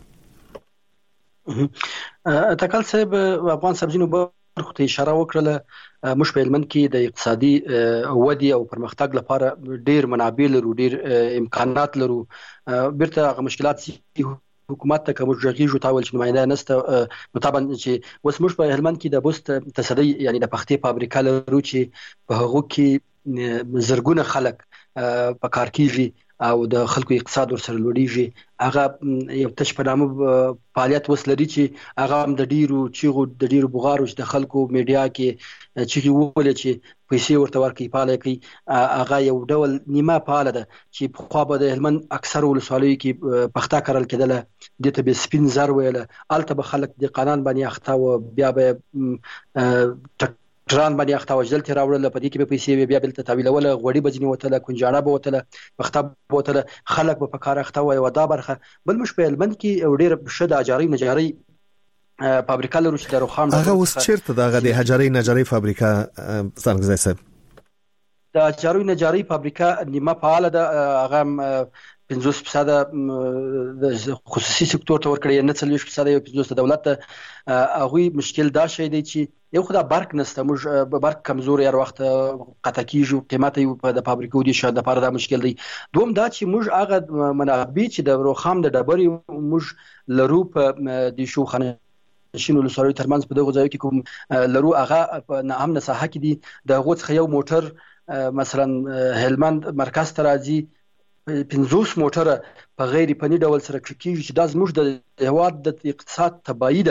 تکل صاحب افغان سبزینو برخه ته اشاره وکړه. موږ په هلمند کې د اقتصادي ودی او پرمختګ لپاره ډیر منابع لرو ډیر امکانات لرو. بیرته هغه مشکلات حکومت ته کوم ژغیږي تاول چې نماینده نسته مطابق چې اوس موږ په هلمند کې د بوست تصدی یعنی د پختې فابریکه لرو چې په هغه کې زرګونه خلک په کار کیږي او د خلکو اقتصاد ورسره لوړیږي. هغه یو تش په نامه فعالیت وسلري چې هغه هم د ډیرو چیغو د ډیرو بغارو چې د خلکو میډیا کې چې ویل چې پیسې ورته ورکړي پاله کوي. هغه یو ډول نیمه پاله ده چې په خو به د هلمند اکثر ولسوالۍ کې پخته کارل کېدله د ته به سپین زر ویله الته به خلک د قانون باندې اخته او بیا به تران باندې اخته وجدل تر راوړل په دې کې به پیسې بیا بل ته تاویلول غوړي بجنی وتله کنجاړه به وتله وخته وتله خلک به په کار اخته وای و دا برخه بل مش په هلمند کې ډېر شد اجاري نجاري فابریکه لرو چې د روخان هغه اوس چیرته دغه د حجري نجاري فابریکه څنګه صاحب د حجري نجاري فابریکه نیمه فعال ده. هغه پنځوس فیصد د خصوصي سکتور ته ورکړي نه څلويش فیصد یو پنځوس د دولت ته. هغه مشکل دا شي دی چې یو خدای برق نسته موږ برق کمزور یار وخت قطع کیږي قیمت یو په د فابریکو دي شاده لپاره دا مشکل دی. دوم دا چې موږ هغه منابع چې د روخام د ډبرې موږ لرو په د شو خانه شینو لسوري ترمنځ په دغه ځای کې کوم لرو هغه نه هم نه ساحه کې دي د غوڅ خيو موټر مثلا هلمند مرکز ته راځي پنځوس موټره په غیر فني ډول سره کیږي چې دا زموږ د هواد د اقتصاد تبعیده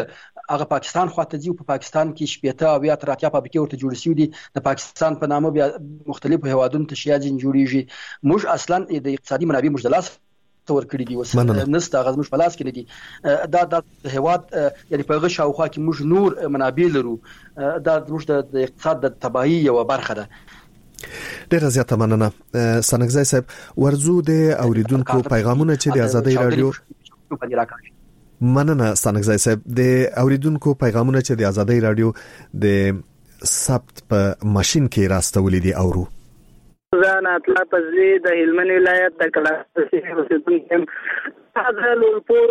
هغه پاکستان خواته ځي په پاکستان کې شپېته او یا تر اتیا فابریکې ورته جوړ شوې دي د پاکستان په نامه بیا مختلفو هیوادونو ته شیا ځین جوړیږي موږ اصلا د اقتصادي منابع موږ د لاس تور کړی دي وس نست هغه موږ په لاس کې دي دا د هیواد یعنی په هغه شاوخوا کې موږ نور منابع لرو دا موږ د اقتصاد د تباہي یو برخه ده. ډیره زیاته مننه سنګزای صاحب ورزو د اوریدونکو پیغامونه چې د ازادي رادیو مننه سنګزای صاحب د اوریدونکو پیغامونه چې د ازادي رادیو د ثبت په ماشين کې راستولې دي اورو. زه اطلاع پزلی د هلمند ولایت د کلاس اوسیدونکو هغه لولپور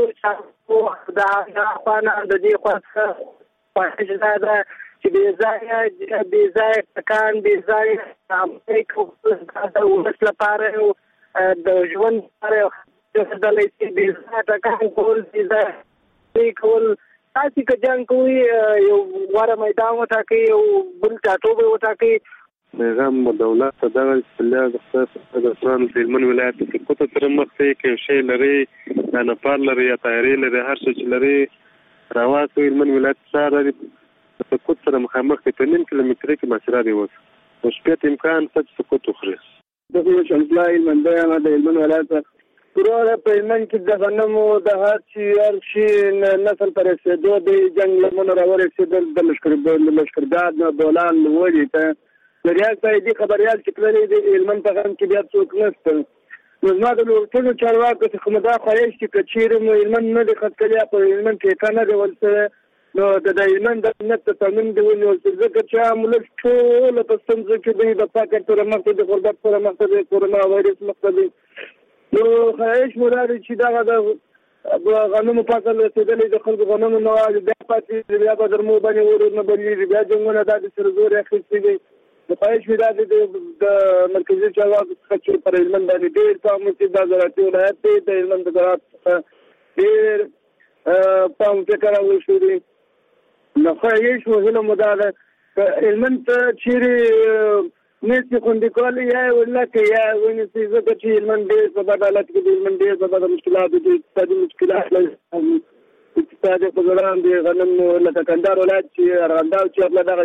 چې دا خانه د دې خاصه پاتې ده چې بې ځای بې ځای تکان بې ځای امریکا د ولس لپاره د ژوند لپاره د دلایل بې ځای تکان کول بې ځای کول تاسو که جنگ کوي یو واره میدان وټاکي یو بل ټاټوبه وټاکي پیغام دولت ته دغه اصطلاح د خاص د فران هلمند ولایت کې کوته تر مخته کې شی لري د نپال لري یا تایری لري هر څه چې لري راوځي هلمند ولایت سره د کوت سره مخامخ په نیم کیلومتر کې مسیر دی وس او شپږ امکان څه کوت خوري د هیڅ امپلای هلمند یا د هلمند ولایت پروره په هلمند کې د غنمو د هرچی هرشي نسل پر رسیدو د جنگ لمن راورسېدل د لشکر د لشکرګاد بولان وړي ته ریاض سایدي خبريال چې کړلې د هلمند په غم کې بیا څوک نشته نو زما د ټولو چارواکو څخه مدا خواهش چې کچیر مو هلمند نه د خطکلیا په هلمند کې کنه دی ولته نو د هلمند د نت تمن دی ونیول چې ځکه چې عمل ټول په ستنځ کې د پاکټ پر مخ د غربت پر مخ د کورونا وایرس مخ نو خواهش مراد چې دا د غنمو پاتل رسیدلې د خلکو غنمو نو بیا پاتې بیا به درمو باندې ورو نه بلې بیا څنګه دا د سرزور اخیستې دي د خواهش مراد د مرکزي چارواکو څخه چې پر هلمند باندې ډېر پام وکړي دا زراعتي ولایت دی د هلمند د زراعت څخه ډېر پام فکر وشوري نو خواهش وهله مو دا ده هلمند ته چیرې نسي خوندې کولې یا ولکه یا ونسي ځکه چې هلمند ډېر په بد حالت کې د هلمند ډېر په بد مشکلات دي اقتصادي مشکلات لري اقتصادي خزران دي غنم لکه کندهار ولایت چې ارغنداو چې خپل دغه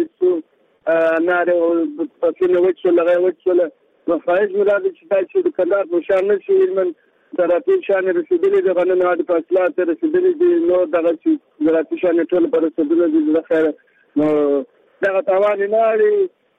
څو ناره او په نو وڅ لغه وڅ نو خواهش مراد چې دا چې د کندهار په شان نشي هلمند زراعتي شان رسیدلې د غنم د فاصلات رسیدلې دي نو دغه چې زراعتي شان ټول پر رسیدلې دي د خیر نو دغه توان نه لري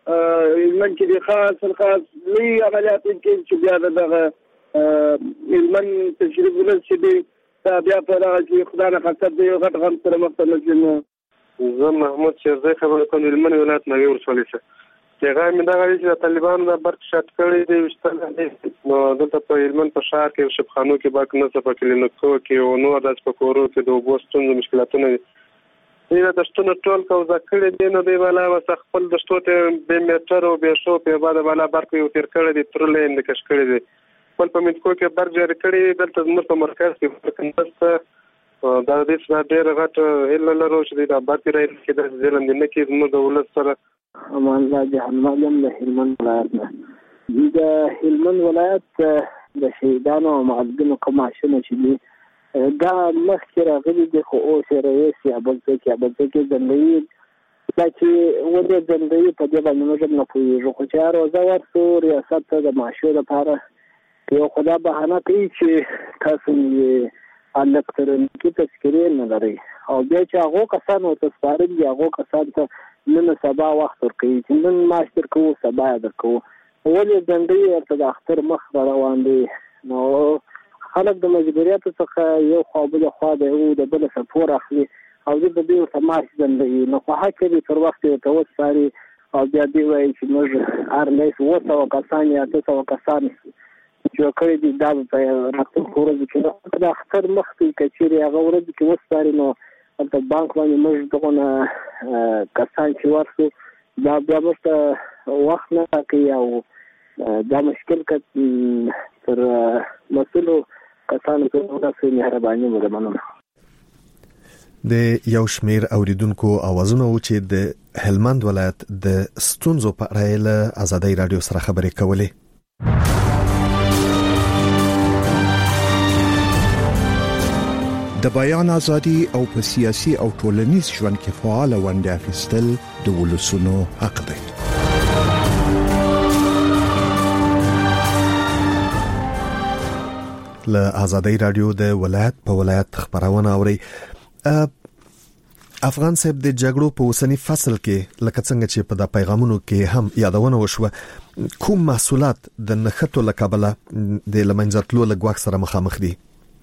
هلمند کې د خاص الخاص لوی عملیات کې چې بیا دغه هلمند تشریف ولر چې دی دا بیا په هغه چې خدای نه خاصه دی غټ غم سره مخ ته نشي زه محمود شیرزی خبره کوم هلمند ولایت نوی ورسولې څه پیغام دا غوښتي چې طالبانو د برق شات کړی دی وشتل نو دلته په هلمند په شهر کې شپخانو کې باک نه څه په کلینیکو کې او نو د سپکورو کې د وبوستون مشکلاتونه دا د شتون ټول کو ځکړې دي نو دی والا وس خپل د شتوته به میټر او به شو په بعد والا برق یو تیر کړی دی ترلې اند کښ کړی دی خپل په میټکو کې برق جاری کړی دلته زموږ په مرکز کې کنده دا د دې ډېر غټ هله لرو چې دا برق راځي چې د ځلند نه کې زموږ د ولس سره امان الله جهنم له هلمند ولایت نه د هلمند ولایت د شهیدانو او معلمینو کوماشنه چې دا مخکې راغلي دي خو اوس یې رئیس یا بل څوک یا بل څوک یې ځنډوي دا چې ولې ځنډوي په دې باندې موږ نه پوهېږو خو چې هر روزه ورسو ریاست ته د معاشو لپاره یو خو دا بهانه کوي چې تاسو یې الکترونیکي تذکرې نه لرئ او بیا چې هغو کسان ورته سپارل دي هغو کسان ته نن سبا وخت ورکوي چې نن معاش درکوو سبا یې درکوو ولې ځنډوي ورته د اختر مخ را روان دی نو خلک د مجبوریاتو څخه یو خوا بل خوا د یو د بل سپور اخلي او د دې ورته معاش ځنډوي نو خو حق دی پر وخت یې ورته وسپاري او بیا دی وایي چې موږ هر لیس اوه سوه کسان یا اته سوه کسان چې کړی دي دا په راکټ ورځ کې د اختر مخکې کچېرې هغه ورځ کې وسپاري نو د بانک باندې موږ دغه کسان چې ورسو دا بیا موږ وخت نه راکوي او دا مشکل که تر مسؤلو کسانو ته تاسو مهرباني وکړئ. د یو شمیر اوریدونکو اوازونه و چې د هلمند ولایت د ستونزو په اړه له ازادي رادیو سره خبرې کولې. د بیان ازادي او په سیاسي او ټولنیز ژوند کې فعال ونډه اخیستل د ولسونو حق دی. له آزادۍ رادیو د ولایت په ولایت خبرونه اوري. افغان صاحب د جګړو په وسنی فصل کې لکه څنګه چې په د پیغامونو کې هم یادونه وشوه، کوم محصولات د نخټو لکابله د لمنځتلو لګواک سره مخامخ دي؟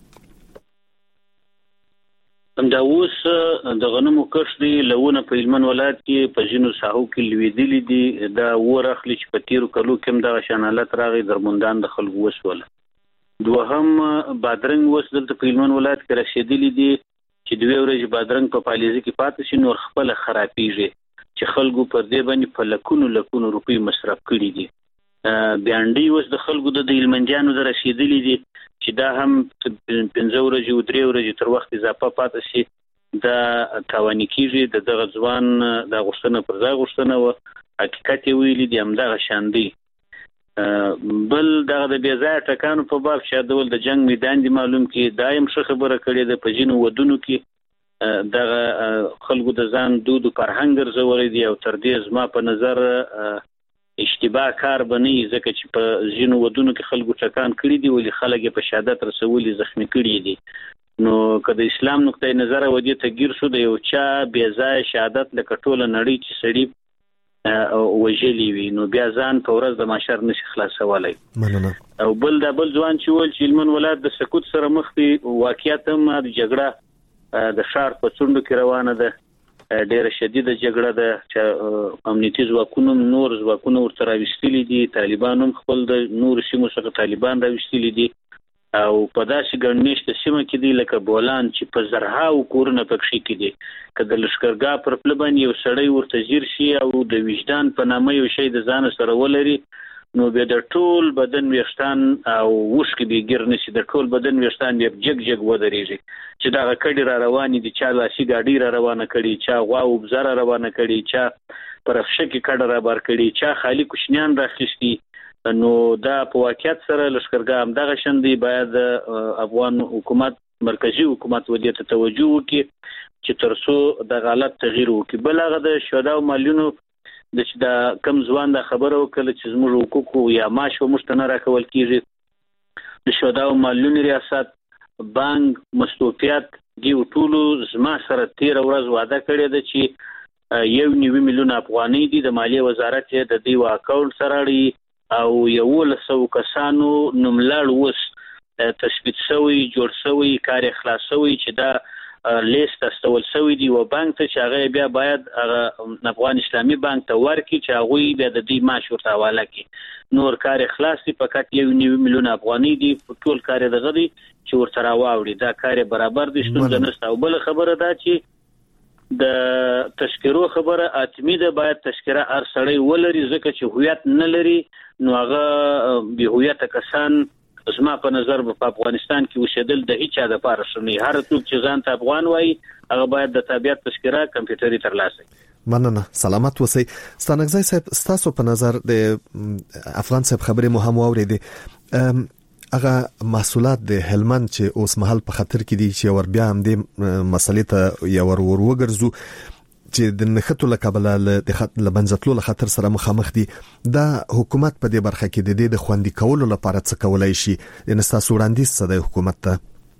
دا اوس د غنمو کښت دی لونه په هلمند ولایت کې په ځینو ساحو کې لویدلې دي. دا ورخلی چې په تیرو کلو کې د شانالت راغی درمندان د خلکو وسوله. دوهم بادرنګ وس دلته په هلمند ولایت کې رسیدلې دي چې دوی ورځې بادرنګ په پالیزي کې پاتې شي نور خپل خرابېږي چې خلکو پر دې باندې په لکونو لکونو روپۍ مصرف کړي دي. بیانډي وس د خلکو د هلمندیانو د رسیدلې دي چې دا هم پنځه ورځې او درې ورځې تر وخت اضافه پاتې شي دا تاواني کېږي. د دغه ځوان د غوښتنه پر ځای غوښتنه و حقیقت یې ویلي دي همدغه شان دی. بل دغه د بې ځایه ټکانو په باب چې ډول د جنگ میدان دی معلوم کې دایم ښه خبره کړې ده. په ځینو ودونو کې دغه خلکو د ځان دود او فرهنګ ګرځولې دي او تر دې زما په نظر اشتباه کار بنئ ځکه چې په ځینو ودونو کې خلکو ټکان کړي دي ولې خلک په شهادت رسولي زخمی کړي دي. نو که د اسلام نقطه نظر ودی ته ګیر شو د یو چا بې ځایه شهادت لکه ټوله نړۍ چې سړي وجلی وي نو بیا ځان په ورځ د معاشر نشي خلاصولای. او بل د بل ځوان چې ول چې هلمند ولایت د سقوط سره مخ دی واقعیت هم د جګړه د شهر په څنډو کې روانه ده، ډیره شدیده جګړه ده چې امنیتي ځواکونو نور ځواکونو ورته راوستلي دي، طالبان هم خپل د نور سیمو څخه طالبان راوستلي دي او په داسې ګڼمېشته سیمه کې دي لکه بولان چې په زرهاو کورونه پکښې کې دي. که د لښکرګاه پر پله باندې یو سړی ورته ځیر شي او د وجدان په نامه یو شی د ځانه سره ولري نو بیا د ټول بدن ویښتان او اوښکې بې ګیر نه شي، د ټول بدن ویښتان بیا جګ جګ ودرېږي چې دغه کډې را روانې دي، چا لاسي ګاډۍ را روانه کړي، چا غوا او بزه را روانه کړي، چا پر افشه کې کډه را بار کړي، چا خالي کوچنیان راخیستي. نو دا په واقعیت سره لښکرګاه همدغه شان دی. باید افغان حکومت مرکزی حکومت ودې ته توجه وکړي چې تر څو د حالت تغییر وکړي. بل هغه د شهدا او مالیونو د چې دا کم ځوان دا خبره وکړه چې زموږ حقوق یا معاش به موږ ته نه راکول کېږي. د شهدا او مالیونو ریاست بانک مستوفیات دي ټولو زما سره تېره ورځ وعده کړې ده چې یو نوي میلیون افغانۍ دي د مالیې وزارت یې د دې و اکاونټ سره اړوي او یولس سوه کسانو نوملړ اوس تثبیت شوی جوړ شوی کار خلاص شوی چې دا لیست استول شوی دی و بانک ته چې هغه بیا باید هغه افغان اسلامي بانک ته ورکړي چې هغوی بیا د دې معاش ورته حواله کړي. نور کار خلاص دی فقط یو نوي میلیون افغانۍ دي ټول کار دغه دی چې ورته راواوړي دا کار برابر دي ستونزه نشته. او بل خبره دا چې د تشکیرو خبره اتمی ده باید تشکیره هر سړی ولري ځکه چې هویت نه لري نو هغه بې هویته کسان زما په نظر په افغانستان کې اوسېدل د هیڅ چا دپاره ښه نه. هر څوک چې ځان ته افغان وایي هغه باید د تابعیت تشکیره کمپیوټري ترلاسه کړي. مننه، سلامت اوسئ. ستانکزی صاحب ستاسو په نظر د افغان صاحب خبرې مو هم واورېدې، هغه محصولات د هلمند چې اوس مهال په خطر کې دي چې ور بیا هم دې مسلې ته یو ور وګرځو چې د نخټو لکابله ل بنځتلو له خطر سره مخامخ دي، دا حکومت په دې برخه کې د دې د خوندي کولو لپاره څه کولای شي؟ ان تاسو وړاندیز څه دی حکومت ته؟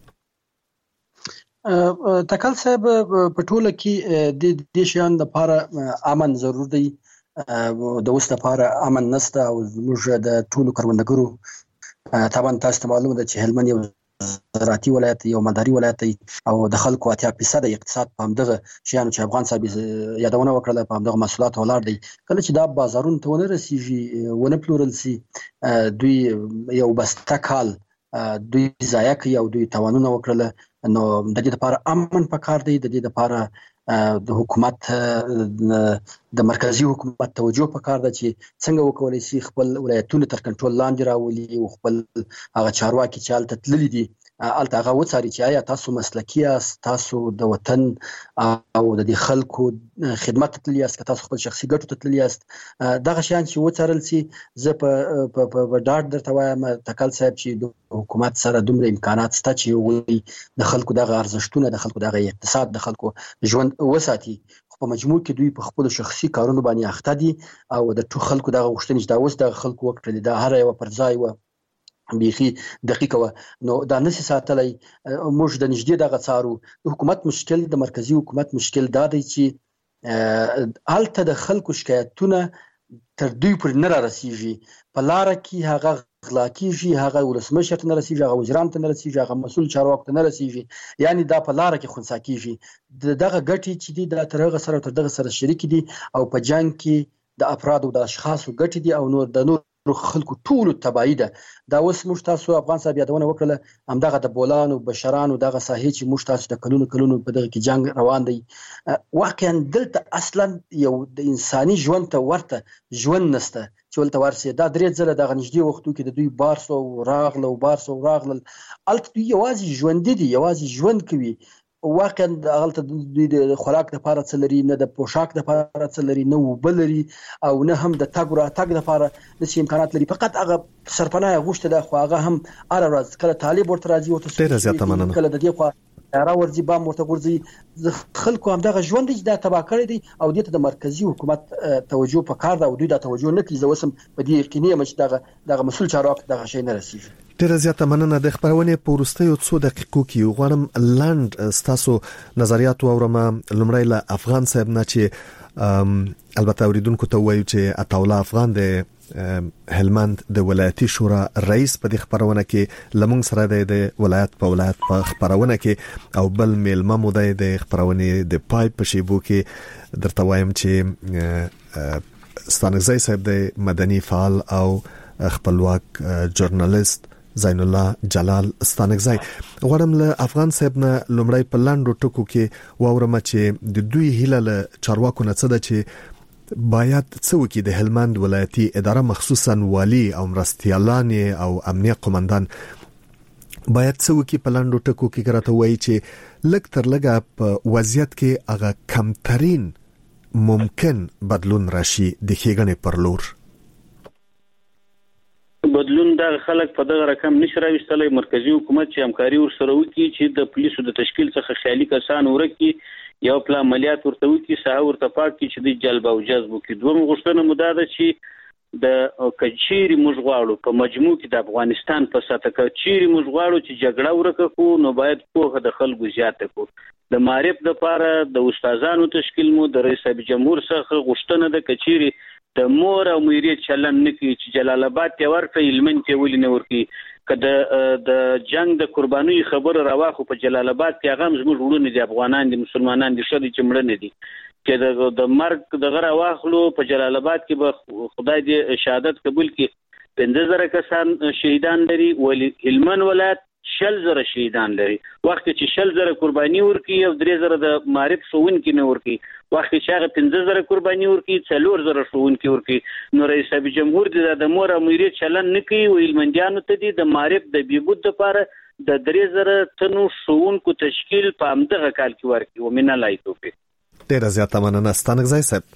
تکل صاحب په ټوله کې د دې شیان لپاره امن ضروري دی. د اوس لپاره امن نشته او موږ د ټولو کروندګرو طبعا تاسو ته معلومه ده چې هلمند یو زراعتي ولایت یو مداري ولایت او د خلکو اتیا فیصد اقتصاد په همدغه شیانو چې افغان صاحب یادونه وکړه په همدغه محصولات ولاړ دی. کله چې دا بازارونو ته ونه رسیږي ونه پلورل سي دوی یو بسته کال دوی ضایع کوي او دوی توانونه وکړل. نو د دې لپاره امن پکار دی، د دې لپاره د حکومت د مرکزی حکومت توجه پکار ده چې څنګه وکولای شي خپل ولایتونه تر کنټرول لاندې راولي او خپل هغه چارواکي چې حالت تللی دي الته هغه وڅاري چې آیا تاسو مسلکی یاست، تاسو د وطن او د خلکو خدمت تللی یاست، که تاسو خپل شخصي ګټو ته تللی یاست. دغه شیان چې وڅارل سي زه په په ډاډ درته وایم تکل صاحب چې د حکومت سره دومره امکانات شته چې وي د خلکو دغه ارزښتونه، د خلکو دغه اقتصاد، د خلکو ژوند وساتي. په مجموع کې دوی په خپل شخصي کارونو باندې اخته دي او د ټول خلکو دغه غوښتنې چې دا اوس د خلکو وکړي دا هر یو پر ځای و بیخي دقیقه و. نو دا نسی ساتلای موږ د نږدې دغه څارو. د حکومت مشکل، د مرکزی حکومت مشکل دا دی چې الته د خلکو شکایتونه تر دوی پر نه رسیږي. په لار کې هغه غلا کیږي، هغه ولسمشر ته نه رسیږي، هغه وزیران ته نه رسیږي، هغه مسؤل چارواکو ته نه رسیږي. یعنی دا په لار کې خنثی کیږي. دغه ګټي چې دي د ترغه سره تر دغه سره شریک دي او په جنگ کې د افراد او د اشخاصو ګټي دي او نور د نور خلکو ټول تبعی ده. دا اوس موږ تاسو افغان صاحب یادونه وکړه همدغه د بولانو بشرانو دغه ساحې چې موږ تاسو د کلونو کلونو په دغه کې جنگ روان دی. واقعا دلته اصلا یو د انساني ژوند ته ورته ژوند نشته چې ولته ورسي. دا درې ځله دغه نږدې وختو کې د دوی بارسو راغله او بارسو راغله الته دوی یوازې ژوند دي، یوازې ژوند کوي. واقعا هغه دوی د خوراک لپاره څه لري، نه د پوشاک لپاره څه لري، نه اوبه لري او نه هم د تګ راتګ لپاره نشي امکانات لري. فقط هغه سرپناه غوښته ده خو هغه هم هر ورځ کله طالب ورته راځي ورته ډېره زیاته مننه، کله د دې خوا را ورځي بام ورته ورځي. خلکو هم دغه ژوند چې دا تبا کړی دی او دې ته د مرکزی حکومت توجه پکار ده او دوی دا توجه نه کوي. زه اوس هم په دې یقیني یم چې دغه دغه مسؤل چارواکي دغه شی نه رسیږي. ډیره زیاته مننه. د خبرونه په وروستیو څو دقیقو کې غواړم لاند ستاسو نظریات واورم. لمړی له افغان صاحب نه چې البته اوریدونکو ته وایو چې عطاءالله افغان د هلمند د ولایتي شورا رئیس په دې خبرونه کې لمونږ سره د ولایت په ولایت په خبرونه کې او بل میلمه مو د خبرونه د پای په شیبو کې درته وایم چې ستانګزی صاحب د مدني فعال او خپلواک ژورنالیست زین الله جلال ستانګزی. غواړم له افغان صاحب نه لمړی په لاندو ټکو کې واورم چې د دوی هیله له چارواکو نه څه ده چې باید څه وکړي د هلمند ولایتي اداره مخصوصا والی او مرستیالان او امنیه قومندان باید څه وکړي په لاندو ټکو کې ګرته وایي چې لږ تر لږه په وضعیت کې هغه کمترین ممکن بدلون راشي د ښېګڼې پر لور. بدلون د خلک په دغه رقم نشي راوستلای. مرکزی حکومت چې همکاري ورسره وکړي چې د پولیسو د تشکیل څخه خیالي کسان ورکړي، یو پلا عملیات ورته وکړي، ساه ورته پاک کړي چې د جلب او جذب وکړي. دوم غوښتنه مو دا ده چې د کچيري موږ غواړو په مجموع کې د افغانستان په سطح کچيري موږ غواړو چې جګړه ورکړو نو باید په د خلکو زیاته کو. د معرف د لپاره د استادانو تشکیل مو د رئیس جمهور څخه غوښتنه د کچيري د مور او میریت چلن نکي چې جلال آباد ته ورته علمن ته ولې نه ورکی. کله د جنگ د قرباني خبر راواخو په جلال آباد کې هغه زموږ وړونه دي، افغانان دي، مسلمانان دي، شدي چې مړ نه دي. چې د مرګ د غره واخلو په جلال آباد کې به خدای دې شهادت قبول کړي. پنځه زره کسان شهیدان لري، ولی هلمند ولایت شل زره شهیدان لري. وخت چې شل زره قرباني ورکی او درې زره د معرف شوون کې نه ورکی، وخت چې هغه پنځه زره قرباني ورکی څلور زره شوون کې ورکی. نو رئیس جمهور دې د مور امیر چلن نه کوي او هلمندیانو ته دې د معرف د بیبود لپاره د درې زره تنو شوون کو تشکیل په همدغه کال کې ورکی. ومنه لای توفیق. ډیره زیاته مننه ستانګزی صاحب.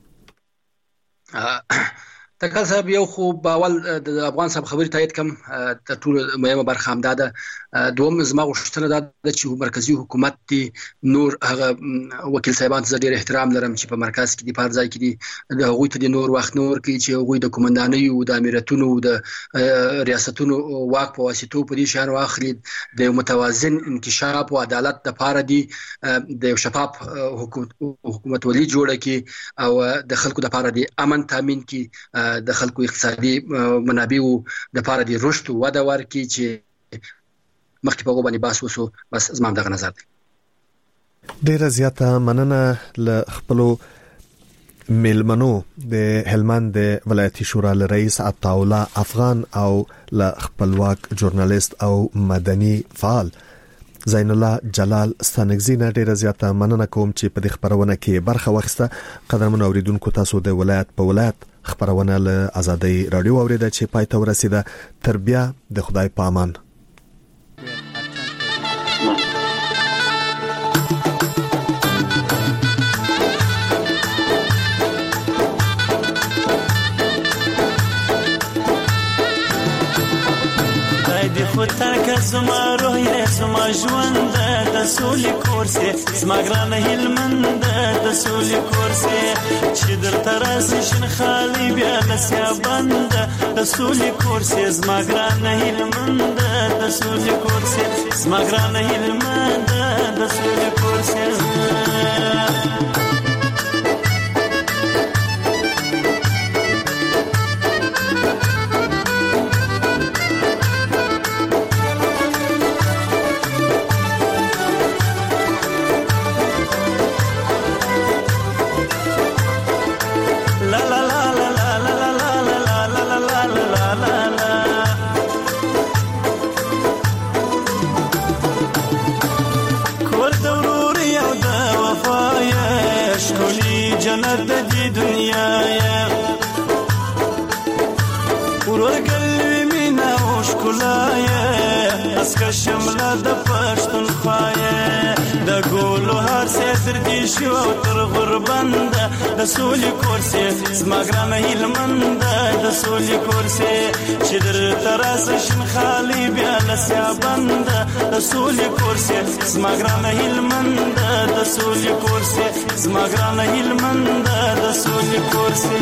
تکل صاحب یو خو باول د افغان صاحب خبري تایید کم تر ټولو مهمه برخه هم ده. دوم زما غوښتنه ده چې مرکزی حکومت دی نور هغه وکیل صاحبان ته ډیر احترام لرم چې په مرکز کې دی په ځای کې دی د هغوی ته د نور وخت نور کې چې هغوی د کومندانۍ او د امیرتونو او د ریاستونو واک په واسطو په دې شان واخلي د متوازن انکشاف او عدالت لپاره دی د شفاف حکومت ولي جوړه کی او د خلکو لپاره دی امن تامین کی د خلکو اقتصادي منابع د لپاره دی رشد او وده ورکي چې مخکې په غوبانی باس وسو. بس زما دغه نظر دی. ډیره زیاته مننه له خپلو میلمنو د هلمند د ولایتي شورا رئیس عطاءالله افغان او له خپلواک ژورنالیست او مدني فعال زین الله جلال ستانګزی نه ډیره زیاته مننه کوم چې په دې خبرونه کې برخه واخیسته. قدرمن اوریدونکو تاسو د ولایت په ولایت خبرونه له آزادۍ رادیو اوریده چې پای ته ورسیده. تر بیا د خدای په امان. خطر که زما روی زما ژوند د سولې کورسه زما ګرانه هلمند د سولې کورسه چې در ترازی شن خالی بیا نسیا بند د سولې کورسه زما ګرانه هلمند د سولې کورسه زما ګرانه هلمند د سولې کورسه جنت دی دنیا یا ورور قلبی مینا و شکلایه اسکا شمله د پښتونخوایه د ګولو هر سیتر دی شو تر غربند د سولې کورسه زما ګرانه هلمند د سولې کورسه چې در تراس شن خالی بیا لسیا بند د سولې کورسه زما ګرانه هلمند د سولې کورسه زما ګرانه هلمند د سولې کورسه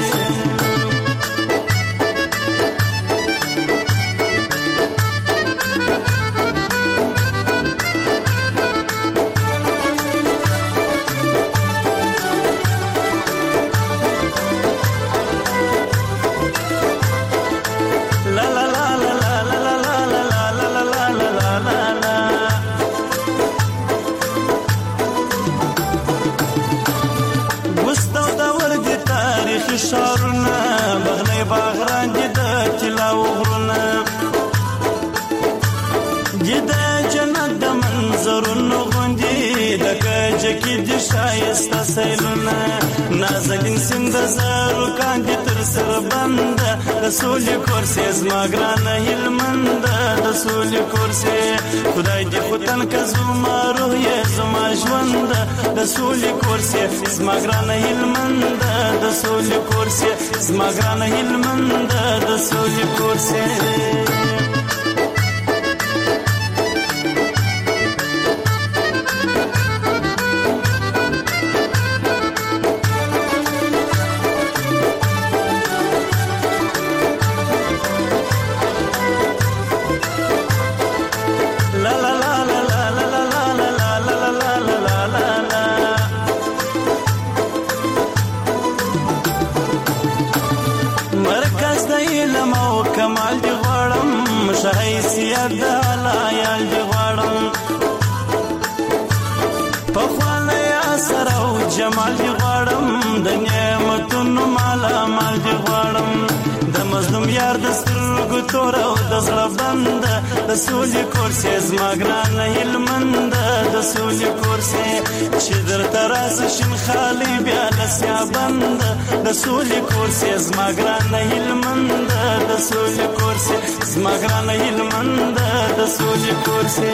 شارونه بغنی باغران جدا تلاو غرونه جدا جنت د منظرونو غوندي د کجکی د شایسته سیلونه نازکین سند زارو کاندي تر سر بند د سولې کورسه زما ګرانه هلمند د سولې کورسه خدای دې ختن کزما روح یې زما ژوند د سولې کورسه زما ګرانه هلمند د سولې کورسه زما ګرانه هلمند د سولې کورسه کمال دی غواړم شایسته د لایال دی غواړم په خواله اثر او جمال دی غواړم د نعمتونو مالا مال دی غواړم د مظلوم یار د سترګو تور او د زړه بند د سولې کورسه زما ګرانه هلمند د سولې کورسه چې در تراس شن خالی بیا لسیا بند د سولې کورسه زما ګرانه هلمند د سولې کورسه زما ګرانه هلمند د سولې کورسه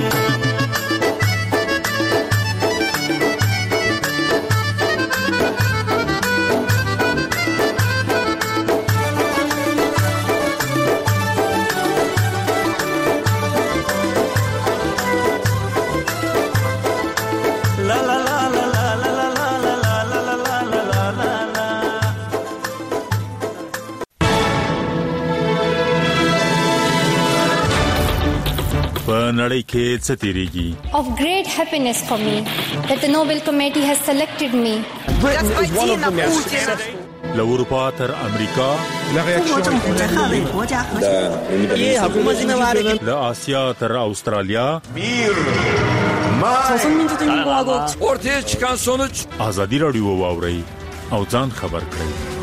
نړۍ کې څه تیریږي of great happiness for me that the Nobel Committee has selected me له اروپا تر امریکا له آسیا تر استرالیا ortaya çıkan sonuç ازادي رادیو واوري او ځان خبر کړئ